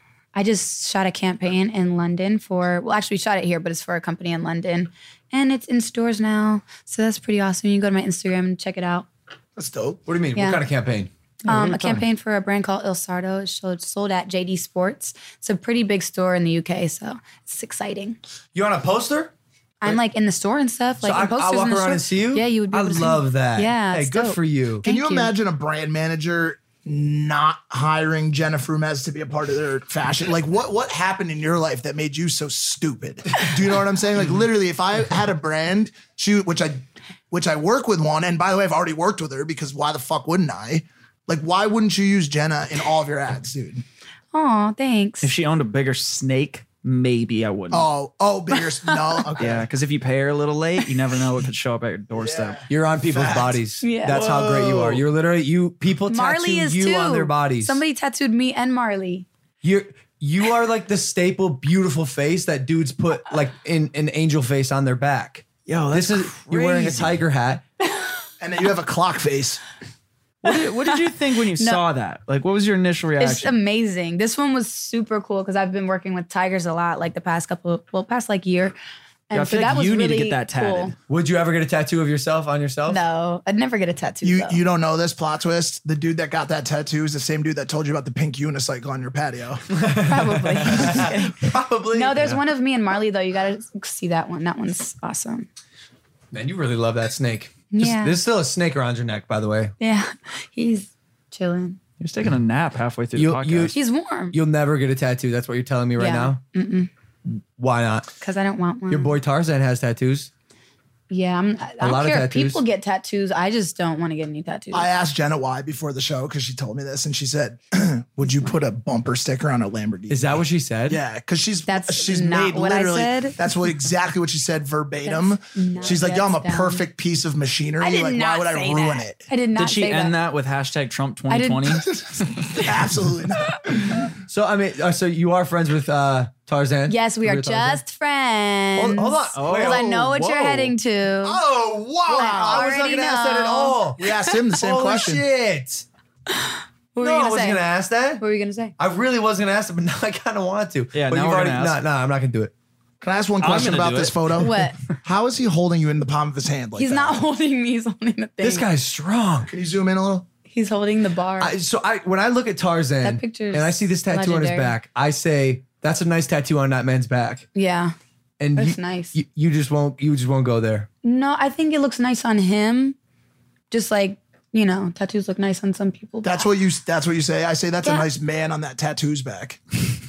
I just shot a campaign in London for. Well, actually, we shot it here, but it's for a company in London, and it's in stores now. So that's pretty awesome. You can go to my Instagram and check it out. That's dope. What do you mean? Yeah. What kind of campaign? Um, a campaign for a brand called Il Sardo. It's sold, sold at J D Sports. It's a pretty big store in the U K, so it's exciting. You on a poster? I'm like in the store and stuff. Like So I, in posters I'll walk in the around store. and see you? Yeah, you would be I able to see love me. that. Yeah, Hey, it's good dope. for you. Can Thank you imagine a brand manager not hiring Jenna Frumes to be a part of their fashion? Like, what what happened in your life that made you so stupid? Do you know what I'm saying? Like, literally, if I had a brand, she which I which I work with one, and by the way, I've already worked with her because why the fuck wouldn't I? Like, why wouldn't you use Jenna in all of your ads, dude? Aw, thanks. If she owned a bigger snake, maybe I wouldn't. Oh, oh, bigger. No, okay. Yeah, because if you pay her a little late, you never know what could show up at your doorstep. You're on people's Fact. bodies. Yeah. That's how great you are. You're literally you. People Marley tattoo is you too. on their bodies. Somebody tattooed me and Marley. You're you are like the staple, beautiful face that dudes put like in an angel face on their back. Yo, this is you're wearing a crazy. tiger hat. And then you have a clock face. What did, what did you think when you saw that? Like, what was your initial reaction? It's amazing. This one was super cool because I've been working with tigers a lot, like the past couple, well, past like year. And Yeah, I so feel that like was you need really to get that tatted. cool. Would you ever get a tattoo of yourself on yourself? No, I'd never get a tattoo. You though. you don't know this plot twist? The dude that got that tattoo is the same dude that told you about the pink unicycle on your patio. Probably. Probably. No, there's one of me and Marley though. You gotta see that one. That one's awesome. Man, you really love that snake. Just- Yeah. There's still a snake around your neck, by the way. Yeah, he's chilling. He was taking a nap halfway through You- the podcast. you- He's warm. You'll never get a tattoo. That's what you're telling me right Yeah. now? Mm-mm. Why not? Because I don't want one. Your boy Tarzan has tattoos. Yeah, I'm, I A don't lot of care if tattoos. people get tattoos. I just don't want to get any tattoos. I asked Jenna why before the show because she told me this, and she said, "Would you put a bumper sticker on a Lamborghini?" Is that what she said? Yeah, because she's That's she's not made what I literally. said. That's what exactly what she said verbatim. not- She's like, "Yo, I'm a that's dumb. perfect piece of machinery. I did like, why not would I say ruin that. it?" I did not Did she say end that. that with hashtag Trump I twenty didn't- twenty? Absolutely not. So I mean, uh, so you are friends with uh, Tarzan? Yes, we are With Tarzan? just friends. Hold, hold on. Oh. Because I know what whoa. you're heading to. Oh wow! I I was not already going to ask that at know. all. We asked him the same Holy question. shit. What were No, you I gonna wasn't say? going to ask that. What were you gonna say? I really wasn't going to ask it, but now I kind of want to. Yeah, but now you've we're already, gonna ask. No, no, I'm not going to do it. Can I ask one I'm question gonna about do this it. photo? What? How is he holding you in the palm of his hand like He's that? not holding me. He's holding the thing. This guy's strong. Can you zoom in a little? He's holding the bar. I, so I when I look at Tarzan That picture's and I see this tattoo on his legendary. back, I say, that's a nice tattoo on that man's back. yeah. And That's you, nice. You, you just won't you just won't go there. No, I think it looks nice on him. Just like, you know, tattoos look nice on some people. That's what you. That's what you say. I say that's a Yeah. nice man on that tattoo's back.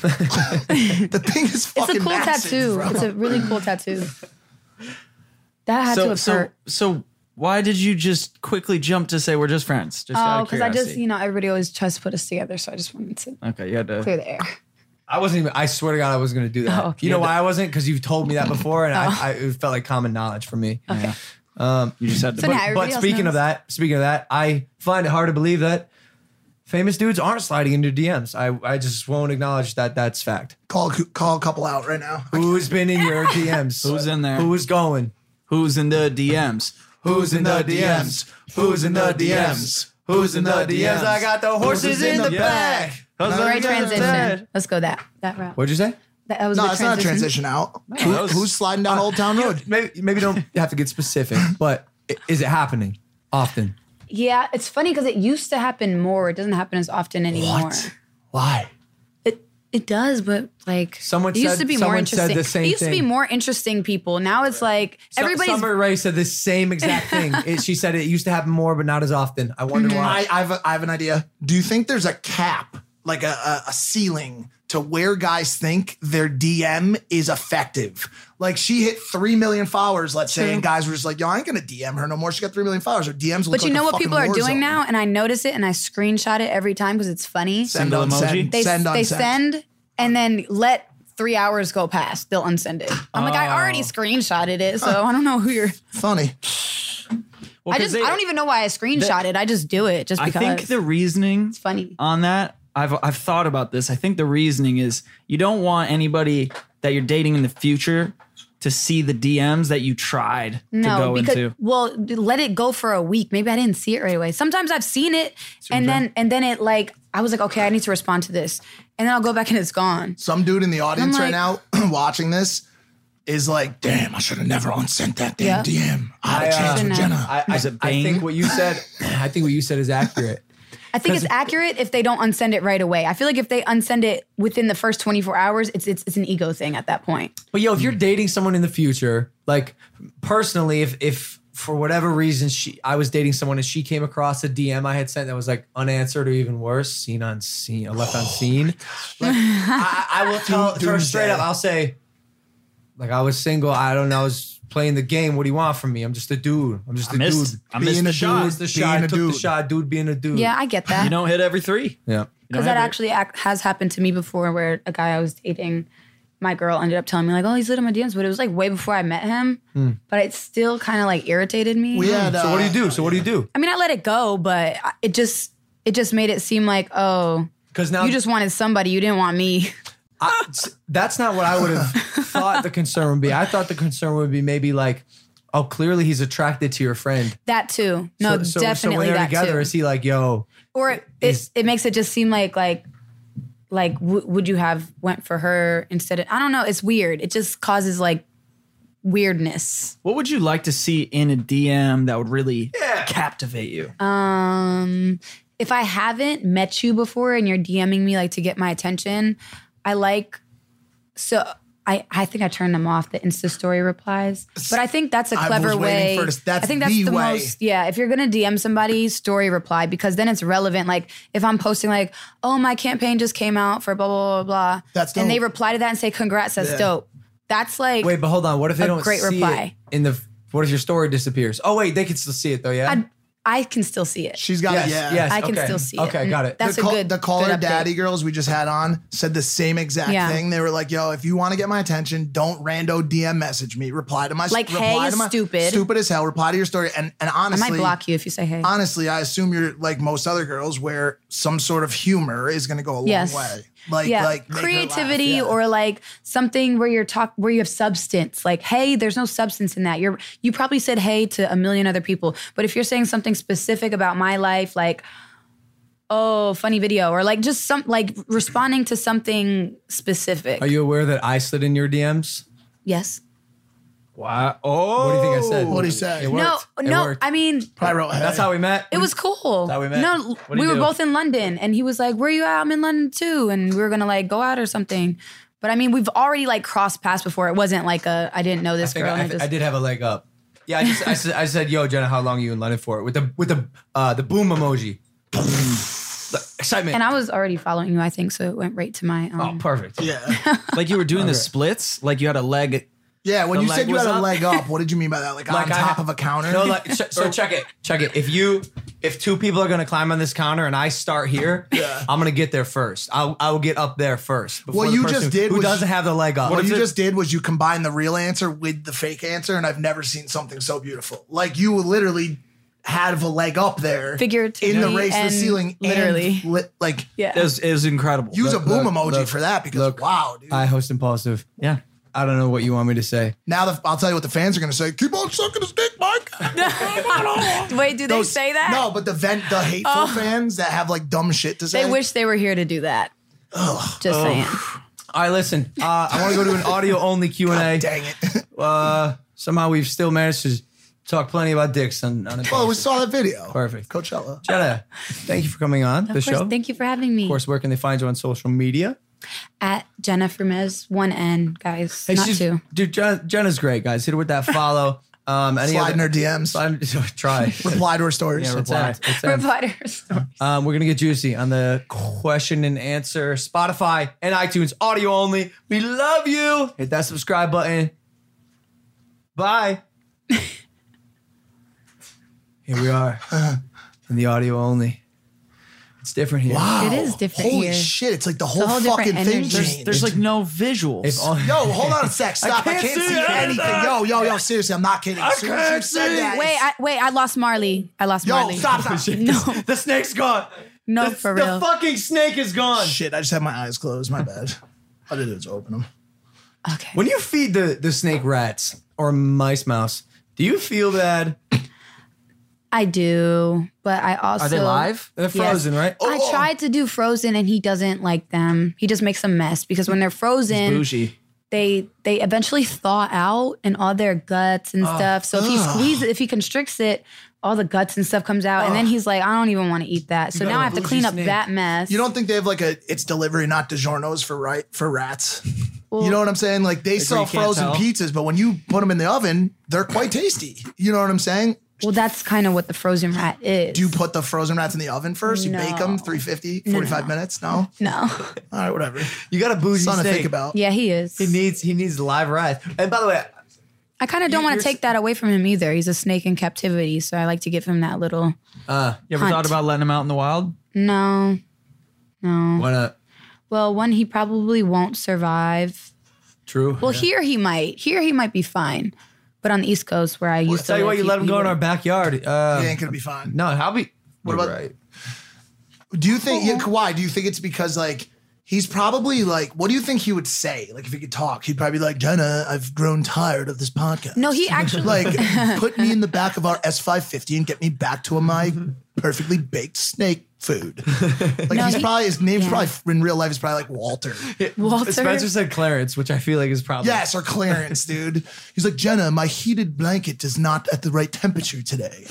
The thing is It's fucking a cool massive, tattoo. bro. It's a really cool tattoo. That had to So, have so, hurt. so why did you just quickly jump to say we're just friends? Just out Oh, of because I just, curiosity. you know, everybody always tries to put us together. So I just wanted to Okay, you had to. clear the air. I wasn't even I swear to God I wasn't gonna do that. Oh, okay. You know why I wasn't? Because you've told me that before and Oh. I, I it felt like common knowledge for me. Okay. Um, You just had to. So but, now but everybody else speaking of knows. that, speaking of that, I find it hard to believe that famous dudes aren't sliding into D Ms. I, I just won't acknowledge that that's fact. Call call a couple out right now. Who's been in your D Ms? Who's in there? Who's going? Who's in the D Ms? Who's in the D Ms? Who's in the D Ms? Who's in the D Ms? I got the horses in the Yeah. back. Great transition. Let's go that that route. What'd you say? That, that was No, a good it's not a transition out. Who- that was- who's sliding down Old Town Road? Maybe maybe don't have to get specific, but i- is it happening often? Yeah, it's funny because it used to happen more. It doesn't happen as often anymore. What? Why? It it does, but like Someone it used said- to be more someone said interesting. the same it used to be thing. more interesting people. Now it's like everybody's. Summer Rae said the same exact thing. It, she said it used to happen more, but not as often. I wonder why. I, I, have a, I have an idea. Do you think there's a cap, like a, a, a ceiling, to where guys think their D M is effective? Like she hit three million followers, let's say, True. and guys were just like, yo, I ain't gonna D M her no more. She got three million followers. Her D Ms look But you like know a what fucking people are war doing zone. now, and I notice it, and I screenshot it every time because it's funny. Send Single on emoji? send. They Send on they send. send, and then let three hours go past. They'll unsend it. I'm like, I already screenshotted it, so I don't know who you're. Funny. Well, I just they- I don't even know why I screenshot it. I just do it just I because. think the reasoning it's funny on that, I've I've thought about this. I think the reasoning is you don't want anybody that you're dating in the future to see the D Ms that you tried to no, go because into. well, let it go for a week. Maybe I didn't see it right away. Sometimes I've seen it, and then and then it like I was like, okay, I need to respond to this, and then I'll go back and it's gone. Some dude in the audience I'm right now watching this is like, damn, I should have never unsent that damn Yeah. D M. I had I, a uh, chance with Jenna. I, I, Is it I Bing? think what you said. I think what you said is accurate. I think it's accurate if they don't unsend it right away. I feel like if they unsend it within the first twenty-four hours, it's it's it's an ego thing at that point. But yo, if you're dating someone in the future, like personally, if if for whatever reason she I was dating someone and she came across a D M I had sent that was like unanswered or even worse, seen on seen or left unseen, like I, I will tell her straight up. I'll say, like I was single. I don't know. I was playing the game. What do you want from me? I'm just a dude. I'm just I a missed- dude. I missed Being the a shot. dude. The Being shot. a Took the dude. shot. Dude being a dude. Yeah, I get that. You don't hit every three. Yeah. Because that actually act, has happened to me before where a guy I was dating, my girl ended up telling me like, oh, he's lit on my D Ms, but it was like way before I met him. Hmm. But it still kind of like irritated me. We had, So what do you uh, do? So what do you do? I mean, I let it go, but I- it just it just made it seem like, oh, 'Cause now- you just wanted somebody, you didn't want me. I, that's not what I would have thought the concern would be. I thought the concern would be maybe like, oh, clearly he's attracted to your friend. That too. No, so, so, definitely so when they're that together, too. is he like, yo, Or it, it it makes it just seem like like like w- would you have went for her instead of I don't know. It's weird. It just causes like weirdness. What would you like to see in a D M that would really captivate you? Um, if I haven't met you before and you're DMing me like to get my attention, I like so. I, I think I turned them off, the Insta story replies. But I think that's a I clever was waiting way. for this. That's I think that's the the, way. most, yeah, if you're going to D M somebody, story reply, because then it's relevant. Like if I'm posting like, oh, my campaign just came out for blah, blah, blah, blah. That's And they dope. reply to that and say, congrats, that's Yeah. dope. That's like wait, but hold on. What if they a don't great see reply. it in the? What if your story disappears? Oh wait, they can still see it though. Yeah. I, I can still see it. She's got Yes, it. Yeah. yes. I can okay. still see Okay, it. got it. That's the, a call- good the caller good update. daddy girls we just had on said the same exact Yeah. thing. They were like, yo, if you want to get my attention, don't rando D M message me. Reply to my Like, reply hey to is my, stupid. Stupid as hell. Reply to your story. And and I honestly, might block you if you say hey. honestly, I assume you're like most other girls where some sort of humor is gonna go a long Yes. way. Like yeah, like make her laugh. creativity Yeah. or like something where you're talk where you have substance. Like, hey, there's no substance in that. You're you probably said hey to a million other people, but if you're saying something specific about my life, like, oh, funny video, or like just some like responding to something specific. Are you aware that I slid in your D Ms? Yes. Wow. Oh. What do you think I said? What'd he say? It No, worked. It no. worked. I mean, Probably wrote, That's hey. how we met. it was cool. That's how we met. No, What'd we he were do? both in London, and he was like, "Where you at? I'm in London too," and we were gonna like go out or something. But I mean, we've already like crossed paths before. It wasn't like a I didn't know I this think girl. I, and I I, just, I did have a leg up. Yeah, I just I said, I said, yo, Jenna, how long are you in London for? With the with the uh the boom emoji. The excitement. And I was already following you, I think, so it went right to my. Um, oh, perfect. Yeah. Like you were doing the Okay. splits, like you had a leg. Yeah, when The you leg said you was had a up? leg up, what did you mean by that? Like, Like on I top ha- of a counter? No, like ch- so check it, check it. If you, if two people are gonna climb on this counter and I start here, Yeah. I'm gonna get there first. I'll, I will get up there first. before What the you person just did who was- doesn't have the leg up. What What you if it- just did was you combined the real answer with the fake answer, and I've never seen something so beautiful. Like you literally had a leg up there, Figuratively in the race to the and ceiling, and literally. li- like yeah. It was, it was incredible. use Look, a boom look, emoji look, for that because look. wow, dude. I host Impulsive. Yeah. I don't know what you want me to say. now the, I'll tell you what the fans are gonna say. Keep on sucking his dick, Mike. Wait, do they Those- say that? No, but the vent, the hateful Oh. fans that have like dumb shit to say. They wish they were here to do that. Just saying. All right, listen. Uh, I want to go to an audio only Q and A. Dang it. Uh, somehow we've still managed to talk plenty about dicks on, on Well, we saw that video. Perfect. Coachella. Jenna, thank you for coming on Of the course, show. thank you for having me. Of course, where can they find you on social media? At Jenna Fermez, one N, guys, Hey, not she's- two. Dude, Jen, Jenna's great, guys. Hit her with that follow. Um, any Slide in other- her D Ms. Slide- Try. Reply to her stories. Yeah, It's reply. at- It's at- Reply to her story. Um, we're gonna get juicy on the question and answer, Spotify and iTunes, audio only. We love you. Hit that subscribe button. Bye. Here we are in the audio only. It's different here. Wow. It is different Holy here. shit. It's like the a whole, whole different fucking thing energy. changed. There's, there's like no visuals. If all- Yo, hold on a sec. Stop. I can't can't, see see anything. anything. Yo, yo, yo, seriously, I'm not kidding. I As soon as you can't said see. that, Wait, I, wait, I lost Marley. I lost Yo, Marley. stop, stop. No, The snake's gone. no, the, for the real. fucking snake is gone. Shit, I just had my eyes closed. My bad. All I did was open them. Okay. When you feed the, the snake rats or mice mouse, do you feel bad? I do, but I also Are they live? They're frozen, right? I Oh, tried to do frozen, and he doesn't like them. He just makes a mess because when they're frozen, Bougie. they they eventually thaw out and all their guts and stuff. So if he squeezes, if he constricts it, all the guts and stuff comes out, and then he's like, I don't even want to eat that. So got now a I have to bougie clean up snake. that mess. You don't think they have like a it's delivery, not DiGiorno's for right for rats? Well, you know what I'm saying? Like they where sell you can't frozen tell? pizzas, but when you put them in the oven, they're quite tasty. You know what I'm saying? Well, that's kind of what the frozen rat is. Do you put the frozen rats in the oven first? You bake them three fifty, forty-five minutes? No? No. All right, whatever. You got a bougie Something to snake. think about. Yeah, he is. He needs he needs live rats. And by the way, I kind of don't You- want you're to take that away from him either. He's a snake in captivity, so I like to give him that little. uh, You ever Hunt. thought about letting him out in the wild? No, no. why not? Well, one, he probably won't survive. True. Well, here he might. Here he might be fine. But on the East Coast, where I used to Tell you live, what, you he- let him he go in would- our backyard. Uh, He ain't gonna be fine. no, how be? What You're about- right? Do you think, yeah, why? Do you think it's because like he's probably like, what do you think he would say? Like if he could talk, he'd probably be like, Jenna, I've grown tired of this podcast. No, he actually like put me in the back of our S five fifty and get me back to my perfectly baked snake food. Like No, he's he- probably his name's yeah. probably in real life is probably like Walter. Walter. Spencer said Clarence, which I feel like is probably Yes, or Clarence, dude. He's like, Jenna, my heated blanket is not at the right temperature today.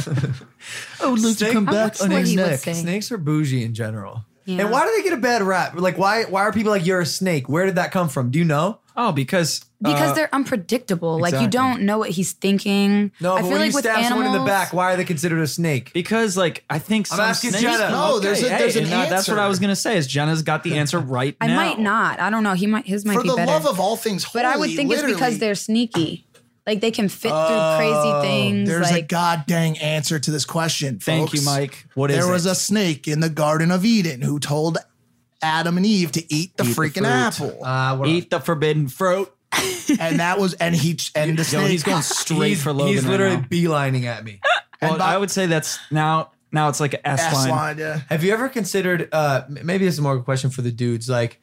I would like to Snake- come Oh, back that's on what his he would neck. say. Snakes are bougie in general. Yeah. And why do they get a bad rap? Like, why why are people like, you're a snake? Where did that come from? Do you know? Oh, because because uh, they're unpredictable. Like you exactly. don't know what he's thinking. No, I but feel when like you with stab animals, someone in the back, why are they considered a snake? because like I think I'm some asking snakes- Jenna. No, there's a- hey, there's an and, uh, That's what answer. I was gonna say. Is Jenna's got the answer right I now? might not. I don't know. He might. His might For be the better. love of all things holy, but I would think it's because literally, they're sneaky. Like they can fit through crazy things. There's a like god dang answer to this question. Thank folks. you, Mike. What is there it? was a snake in the Garden of Eden who told Adam and Eve to eat the Eat the freaking fruit. apple, Uh, what Eat the forbidden fruit. and that was and he and the Yo, snake. he's going straight he's, for Logan. he's right literally now. beelining at me. Well, by- I would say that's now. Now it's like an S, S line. line, yeah. Have you ever considered, uh, m- maybe this is more of a question for the dudes, like,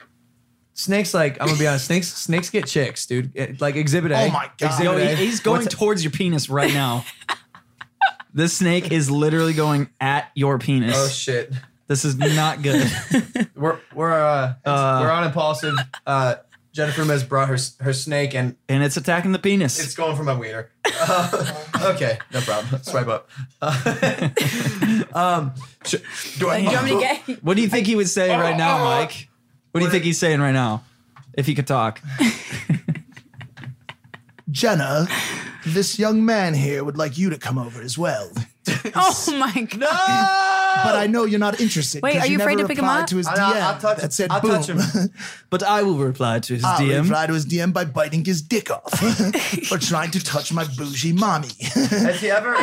snakes, like, I'm gonna be honest, snakes snakes get chicks, dude. It- like, Exhibit A. Oh my God. Exhibit Yo, A. he- he's going What's- towards your penis right now. This snake is literally going at your penis. Oh, shit. This is not good. We're, we're, uh, we're on Impulsive. Uh, Jennifer has brought her her snake, and and it's attacking the penis. it's going for my wiener. Uh, okay, no problem. Swipe up. Uh, um, sh- do I, Do you want me to get? What do you think he would say right now, Mike? What do you think he's saying right now? If he could talk. Jenna, this young man here would like you to come over as well. Oh my god! But I know you're not interested. Wait, 'cause are you afraid never to pick him replied up? To his I'll- D M I'll touch- that said I'll boom. touch him. But I will reply to his I'll D M. reply to his D M by biting his dick off for trying to touch my bougie mommy. has he ever?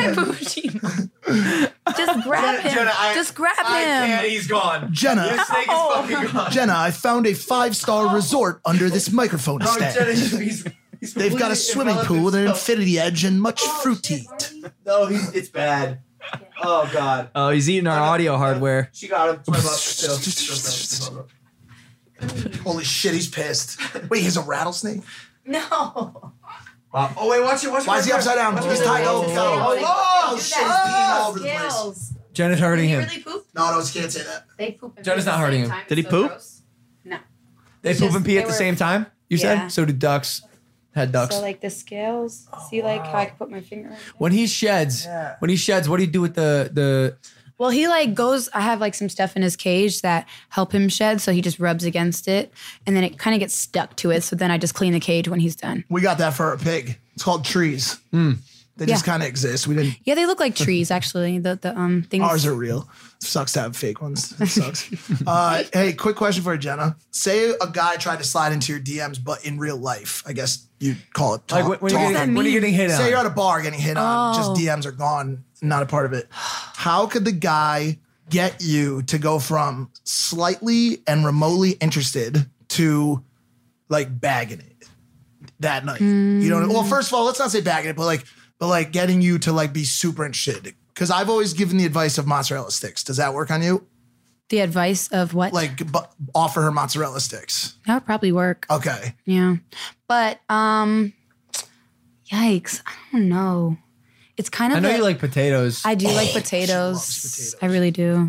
Just grab him. Jenna, I- Just grab I him. can't, he's gone. Jenna, Your snake is fucking gone. Jenna, I found a five-star resort under this microphone No, stand. Jenna, he's, he's, he's They've got a completely swimming enveloped pool with an himself. infinity edge and much fruit to eat. No, he's, it's bad. Oh, God. Oh, he's eating our audio hardware. She got him. Swipe up. Still. Still, still. Holy shit, he's pissed. Wait, he's a rattlesnake? No. Wow. Oh, wait, watch it. Watch it. Why is he watch it. upside down? Watch He's it. tied up. Oh, Oh, oh, shit, he's peeing all over the place. Jenna's hurting him. poop? No, no, he can't say that. They poop. and Jenna's pee at not the hurting same him. time. Did he It's so poop? gross. No. They It's poop just- and pee they at the were- same time? You Yeah. said? So do ducks. Had ducks. So like the scales. See like how I can put my finger on it? When he sheds, when he sheds, what do you do with the the? Well, he like goes, I have like some stuff in his cage that help him shed. So he just rubs against it and then it kind of gets stuck to it. So then I just clean the cage when he's done. We got that for a pig. It's called trees. They just Yeah. kind of exist. We didn't. Yeah, they look like trees actually. The the um things. Ours are real. Sucks to have fake ones. It sucks. uh, hey, quick question for you, Jenna. Say a guy tried to slide into your D Ms, but in real life, I guess you'd call it talk, Like when, when you're talking. getting, when you're getting hit on. Say you're at a bar getting hit on, Oh. just D Ms are gone, not a part of it. How could the guy get you to go from slightly and remotely interested to like bagging it that night? Mm. You know, well, first of all, let's not say bagging it, but like, but like getting you to like be super interested. Because I've always given the advice of mozzarella sticks. Does that work on you? The advice of what? Like b- offer her mozzarella sticks. That would probably work. Okay. Yeah. But, um, yikes. I don't know. It's kind of I know a- you like potatoes. I do like potatoes. potatoes. I really do.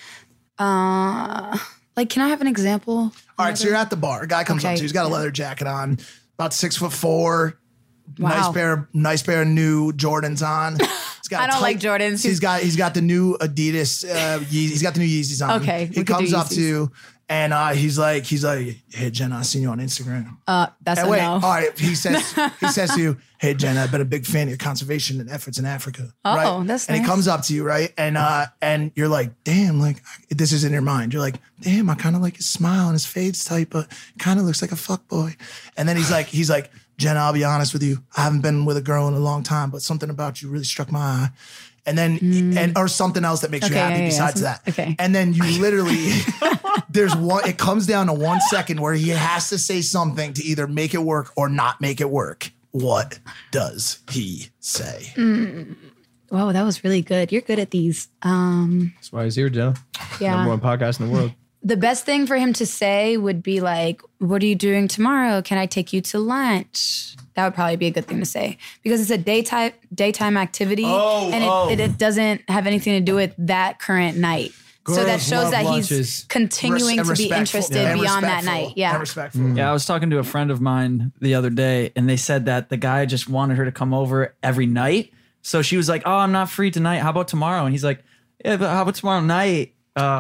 Uh, like, can I have an example? All right, so you're at the bar. A guy comes Okay. up to you. He's got a leather jacket on, about six foot four. Wow. Nice pair, nice pair of new Jordans on. He's got I a don't like Jordans. He's got he's got the new Adidas. Uh, Ye- he's got the new Yeezys on. Okay, we He could do comes up Yeezys. to you and uh, he's like he's like, hey Jenna, I seen you on Instagram. Uh, that's and a wait, no. all right. He says he says to you, hey Jenna, I've been a big fan of your conservation and efforts in Africa. Oh, right? that's And he nice. comes up to you, right? And uh, and you're like, damn, like this is in your mind. You're like, damn, I kind of like his smile and his fades tight, but kind of looks like a fuck boy. And then he's like, he's like, Jenna, I'll be honest with you. I haven't been with a girl in a long time, but something about you really struck my eye. And then, and or something else that makes you Okay, happy yeah, yeah, besides some- that. okay. And then you literally, there's one, it comes down to one second where he has to say something to either make it work or not make it work. What does he say? Mm. Whoa, that was really good. You're good at these. Um, That's why he's here, Jenna. Yeah. Number one podcast in the world. the best thing for him to say would be like, what are you doing tomorrow? Can I take you to lunch? That would probably be a good thing to say because it's a daytime daytime activity Oh, and it, oh. it, it doesn't have anything to do with that current night. so that Girls shows love that lunches. he's continuing Res- and to be respectful. interested Yeah. And beyond that respectful. night. Yeah. And respectful. Yeah, I was talking to a friend of mine the other day, and they said that the guy just wanted her to come over every night. So she was like, "Oh, I'm not free tonight. How about tomorrow?" And he's like, "Yeah, but how about tomorrow night?" Oh,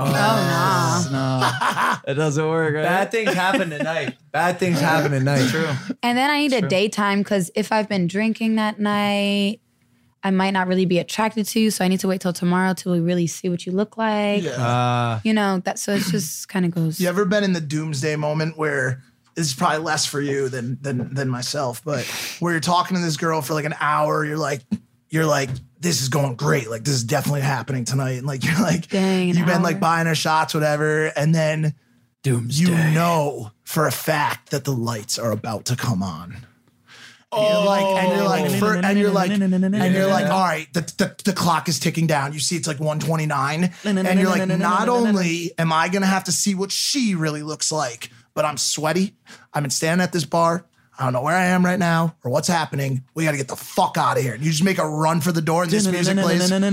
no. no, it doesn't work. Right? Bad things happen at night. Bad things happen at night. True. And then I need a True. daytime because if I've been drinking that night, I might not really be attracted to you. So I need to wait till tomorrow till we really see what you look like. Yeah. Uh, You know, that so it's just kind of goes. You ever been in the doomsday moment where this is probably less for you than than than myself, but where you're talking to this girl for like an hour, you're like, you're like, this is going great. Like this is definitely happening tonight. And like you're like, Dang, an you've been hour. like buying her shots, whatever, and then Doomsday. you know for a fact that the lights are about to come on. And you're like, and you're like, for, and you're like, and you're like, all right, the, the, the clock is ticking down. You see, it's like one twenty-nine, and you're like, not only am I gonna have to see what she really looks like, but I'm sweaty. I've been standing at this bar. I don't know where I am right now or what's happening. We got to get the fuck out of here. And you just make a run for the door, and this music plays, and,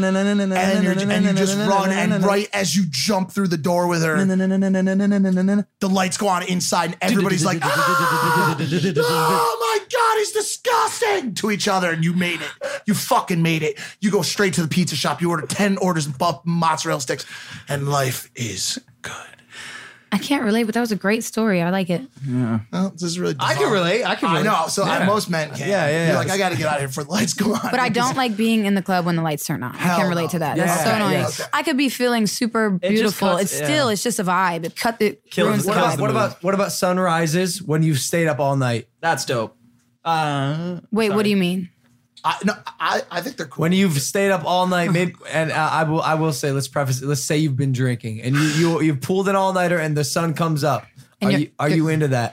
you're, and you just run. And right as you jump through the door with her, the lights go on inside, and everybody's like, "Ah! Oh my God, he's disgusting," to each other. And you made it. You fucking made it. You go straight to the pizza shop. You order ten orders of buff mozzarella sticks, and life is good. I can't relate, but that was a great story. I like it. Yeah. Well, this is really. I can relate. I can I relate. know. So I, Yeah. most men can. Yeah, yeah, You're yeah. like, I got to get out of here before the lights go on. But I don't like being in the club when the lights turn on. I Hell can't relate no. to that. Yeah. That's so Okay, annoying. yeah, okay. I could be feeling super just beautiful. cuts- it's still, yeah. it's just a vibe. It cut it Kills- ruins the What kills about vibe. the what mood. about what about sunrises when you've stayed up all night? That's dope. Uh, Wait, what do you mean? I, no, I, I think they're cool. When you've stayed up all night, maybe, and uh, I will I will say, let's preface it. Let's say you've been drinking and you you you pulled an all nighter and the sun comes up. And Are you're- you are you into that?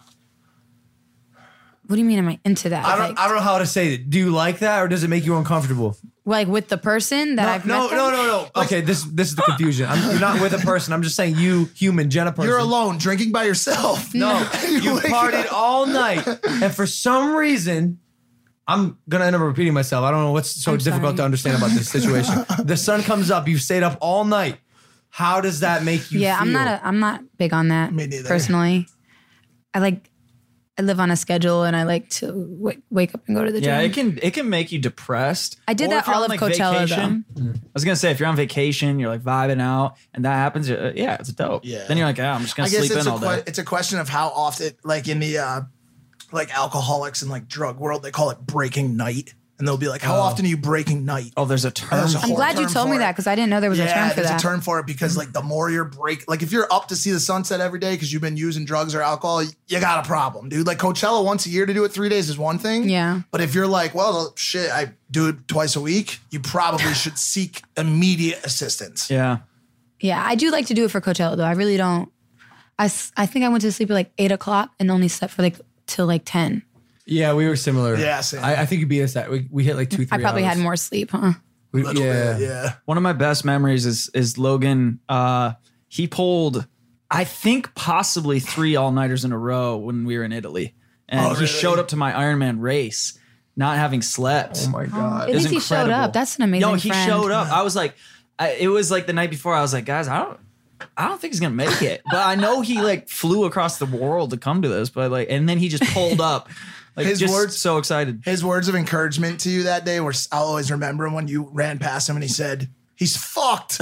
What do you mean? Am I into that? I don't like, I don't know how to say it. Do you like that or does it make you uncomfortable? like with the person that I've no, met. no, them? no, no, no. Okay, this this is the confusion. I'm, you're not with a person. I'm just saying you, human, Jenna person. You're alone drinking by yourself. No, you wake partied up. all night, and for some reason, I'm gonna end up repeating myself. I don't know what's so I'm difficult sorry. to understand about this situation. The sun comes up. You've stayed up all night. How does that make you? Yeah, feel? I'm not. A, I'm not big on that. Me neither. Personally, I like. I live on a schedule, and I like to w- wake up and go to the gym. yeah, it can it can make you depressed. I did Or that if you're all on, of Coachella, vacation, I was gonna say if you're on vacation, you're like vibing out, and that happens. Uh, yeah, it's dope. Yeah. Then you're like, yeah, I'm just gonna I guess sleep it's in a all que- day. it's a question of how often, like in the uh, like alcoholics and like drug world, they call it breaking night. and they'll be like, how Oh. often are you breaking night? Oh, there's a term. There's a I'm whole glad you term told me for that it. because I didn't know there was yeah, a term for there's that. a term for it because like the more you're break, like if you're up to see the sunset every day because you've been using drugs or alcohol, you got a problem, dude. Like Coachella once a year to do it three days is one thing. Yeah. But if you're like, well, shit, I do it twice a week, you probably should seek immediate assistance. Yeah. Yeah, I do like to do it for Coachella though. I really don't. I, s- I think I went to sleep at like eight o'clock and only slept for like till like ten. Yeah, we were similar. Yeah, same. I, I think you beat us that. We, we hit like two, three I probably hours. had more sleep, huh? We, Little yeah. bit, yeah. One of my best memories is is Logan. Uh, he pulled, I think, possibly three all nighters in a row when we were in Italy, and Oh, he really? showed up to my Ironman race not having slept. Oh my God. At It was least he showed incredible. up. That's an amazing No, he friend. showed up. I was like, I, it was like the night before. I was like, guys, I don't. I don't think he's gonna make it, but I know he like flew across the world to come to this. But like, and then he just pulled up, like His just words- so excited. His words of encouragement to you that day were, I'll always remember him when you ran past him and he said, he's fucked.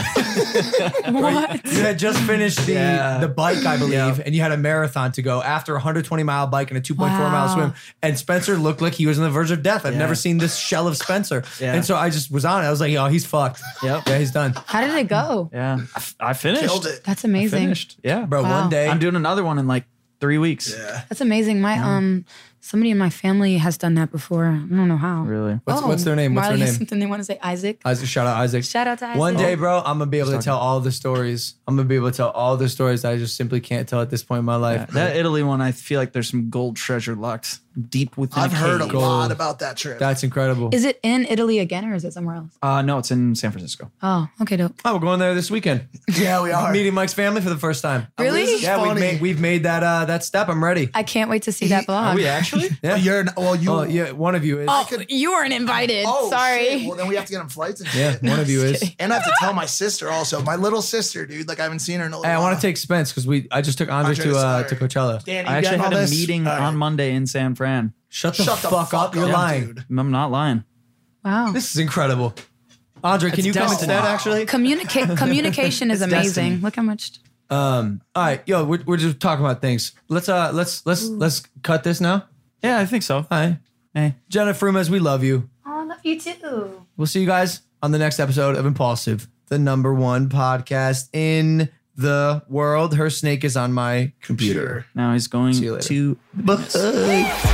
What? You had just finished the, Yeah. the bike, I believe, Yeah. and you had a marathon to go after a one hundred twenty mile bike and a two point four mile Wow. swim. And Spencer looked like he was on the verge of death. I've Yeah. never seen this shell of Spencer. Yeah. And so I just was on it. I was like, oh, he's fucked. Yep. Yeah, he's done. How did it go? Yeah, I, f- I finished. Killed it. That's I amazing. finished. Yeah, Bro, Wow. one day. I'm doing another one in like three weeks. Yeah. That's amazing. My um, somebody in my family has done that before. I don't know how. Really? What's, what's their name? What's Marley their has name? Something they want to say. Isaac. Isaac, shout out Isaac. Shout out to Isaac. One day, bro, I'm gonna be able to tell all the stories. I'm gonna be able to tell all the stories that I just simply can't tell at this point in my life. Yeah, that Italy one, I feel like there's some gold treasure locked deep within. I've a heard a cave. lot about that trip. That's incredible. Is it in Italy again or is it somewhere else? Uh, no, it's in San Francisco. Oh, okay, dope. Oh, we're going there this weekend. Yeah, we are. Meeting Mike's family for the first time. Really? This is Yeah, we've funny. made we've made that uh that step. I'm ready. I can't wait to see that vlog. Are we actually? Yeah. You're, well, you. Oh yeah, one of you is. Oh, you weren't invited. Oh, Sorry. shit. Well, then we have to get him flights and Yeah, shit. one of you is. And I have to tell my sister also. My little sister, dude. Like I haven't seen her in a little Hey, I while. want to take Spence because we I just took Andre Andre to to uh, Skyler. to Coachella. Dan, you I actually getting had all a this? meeting All right. on Monday in San Fran. Shut the, Shut the fuck, fuck up. You're up, lying. dude. I'm not lying. Wow. This is incredible. Andre, can It's you come destiny. instead? Actually. Communicate communication is It's amazing. destiny. Look how much. Um. All right, yo, we're, we're just talking about things. Let's uh let's let's let's cut this now. Yeah, I think so. Hi, Hey. Jenna Frumes, we love you. Oh, I love you too. We'll see you guys on the next episode of Impulsive, the number one podcast in the world. Her snake is on my computer. Now he's going See you later. to. Bye.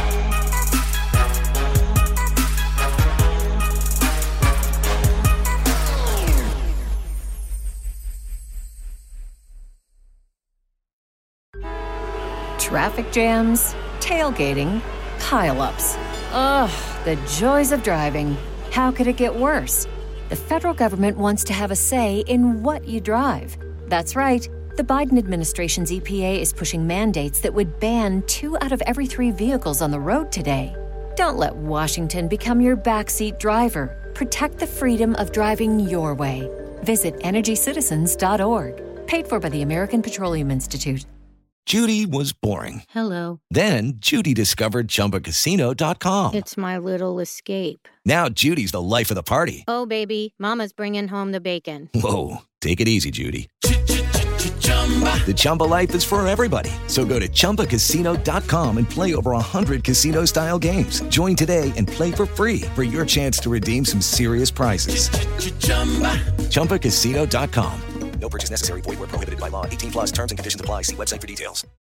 Traffic jams, tailgating, pileups. Ugh, the joys of driving. How could it get worse? The federal government wants to have a say in what you drive. That's right. The Biden administration's E P A is pushing mandates that would ban two out of every three vehicles on the road today. Don't let Washington become your backseat driver. Protect the freedom of driving your way. Visit energy citizens dot org. Paid for by the American Petroleum Institute. Judy was boring. Hello. Then Judy discovered Chumba Casino dot com. It's my little escape. Now Judy's the life of the party. Oh, baby, mama's bringing home the bacon. Whoa, take it easy, Judy. The Chumba life is for everybody. So go to Chumba Casino dot com and play over one hundred casino-style games. Join today and play for free for your chance to redeem some serious prizes. Chumba Casino dot com. No purchase necessary. Void where prohibited by law. eighteen plus terms and conditions apply. See website for details.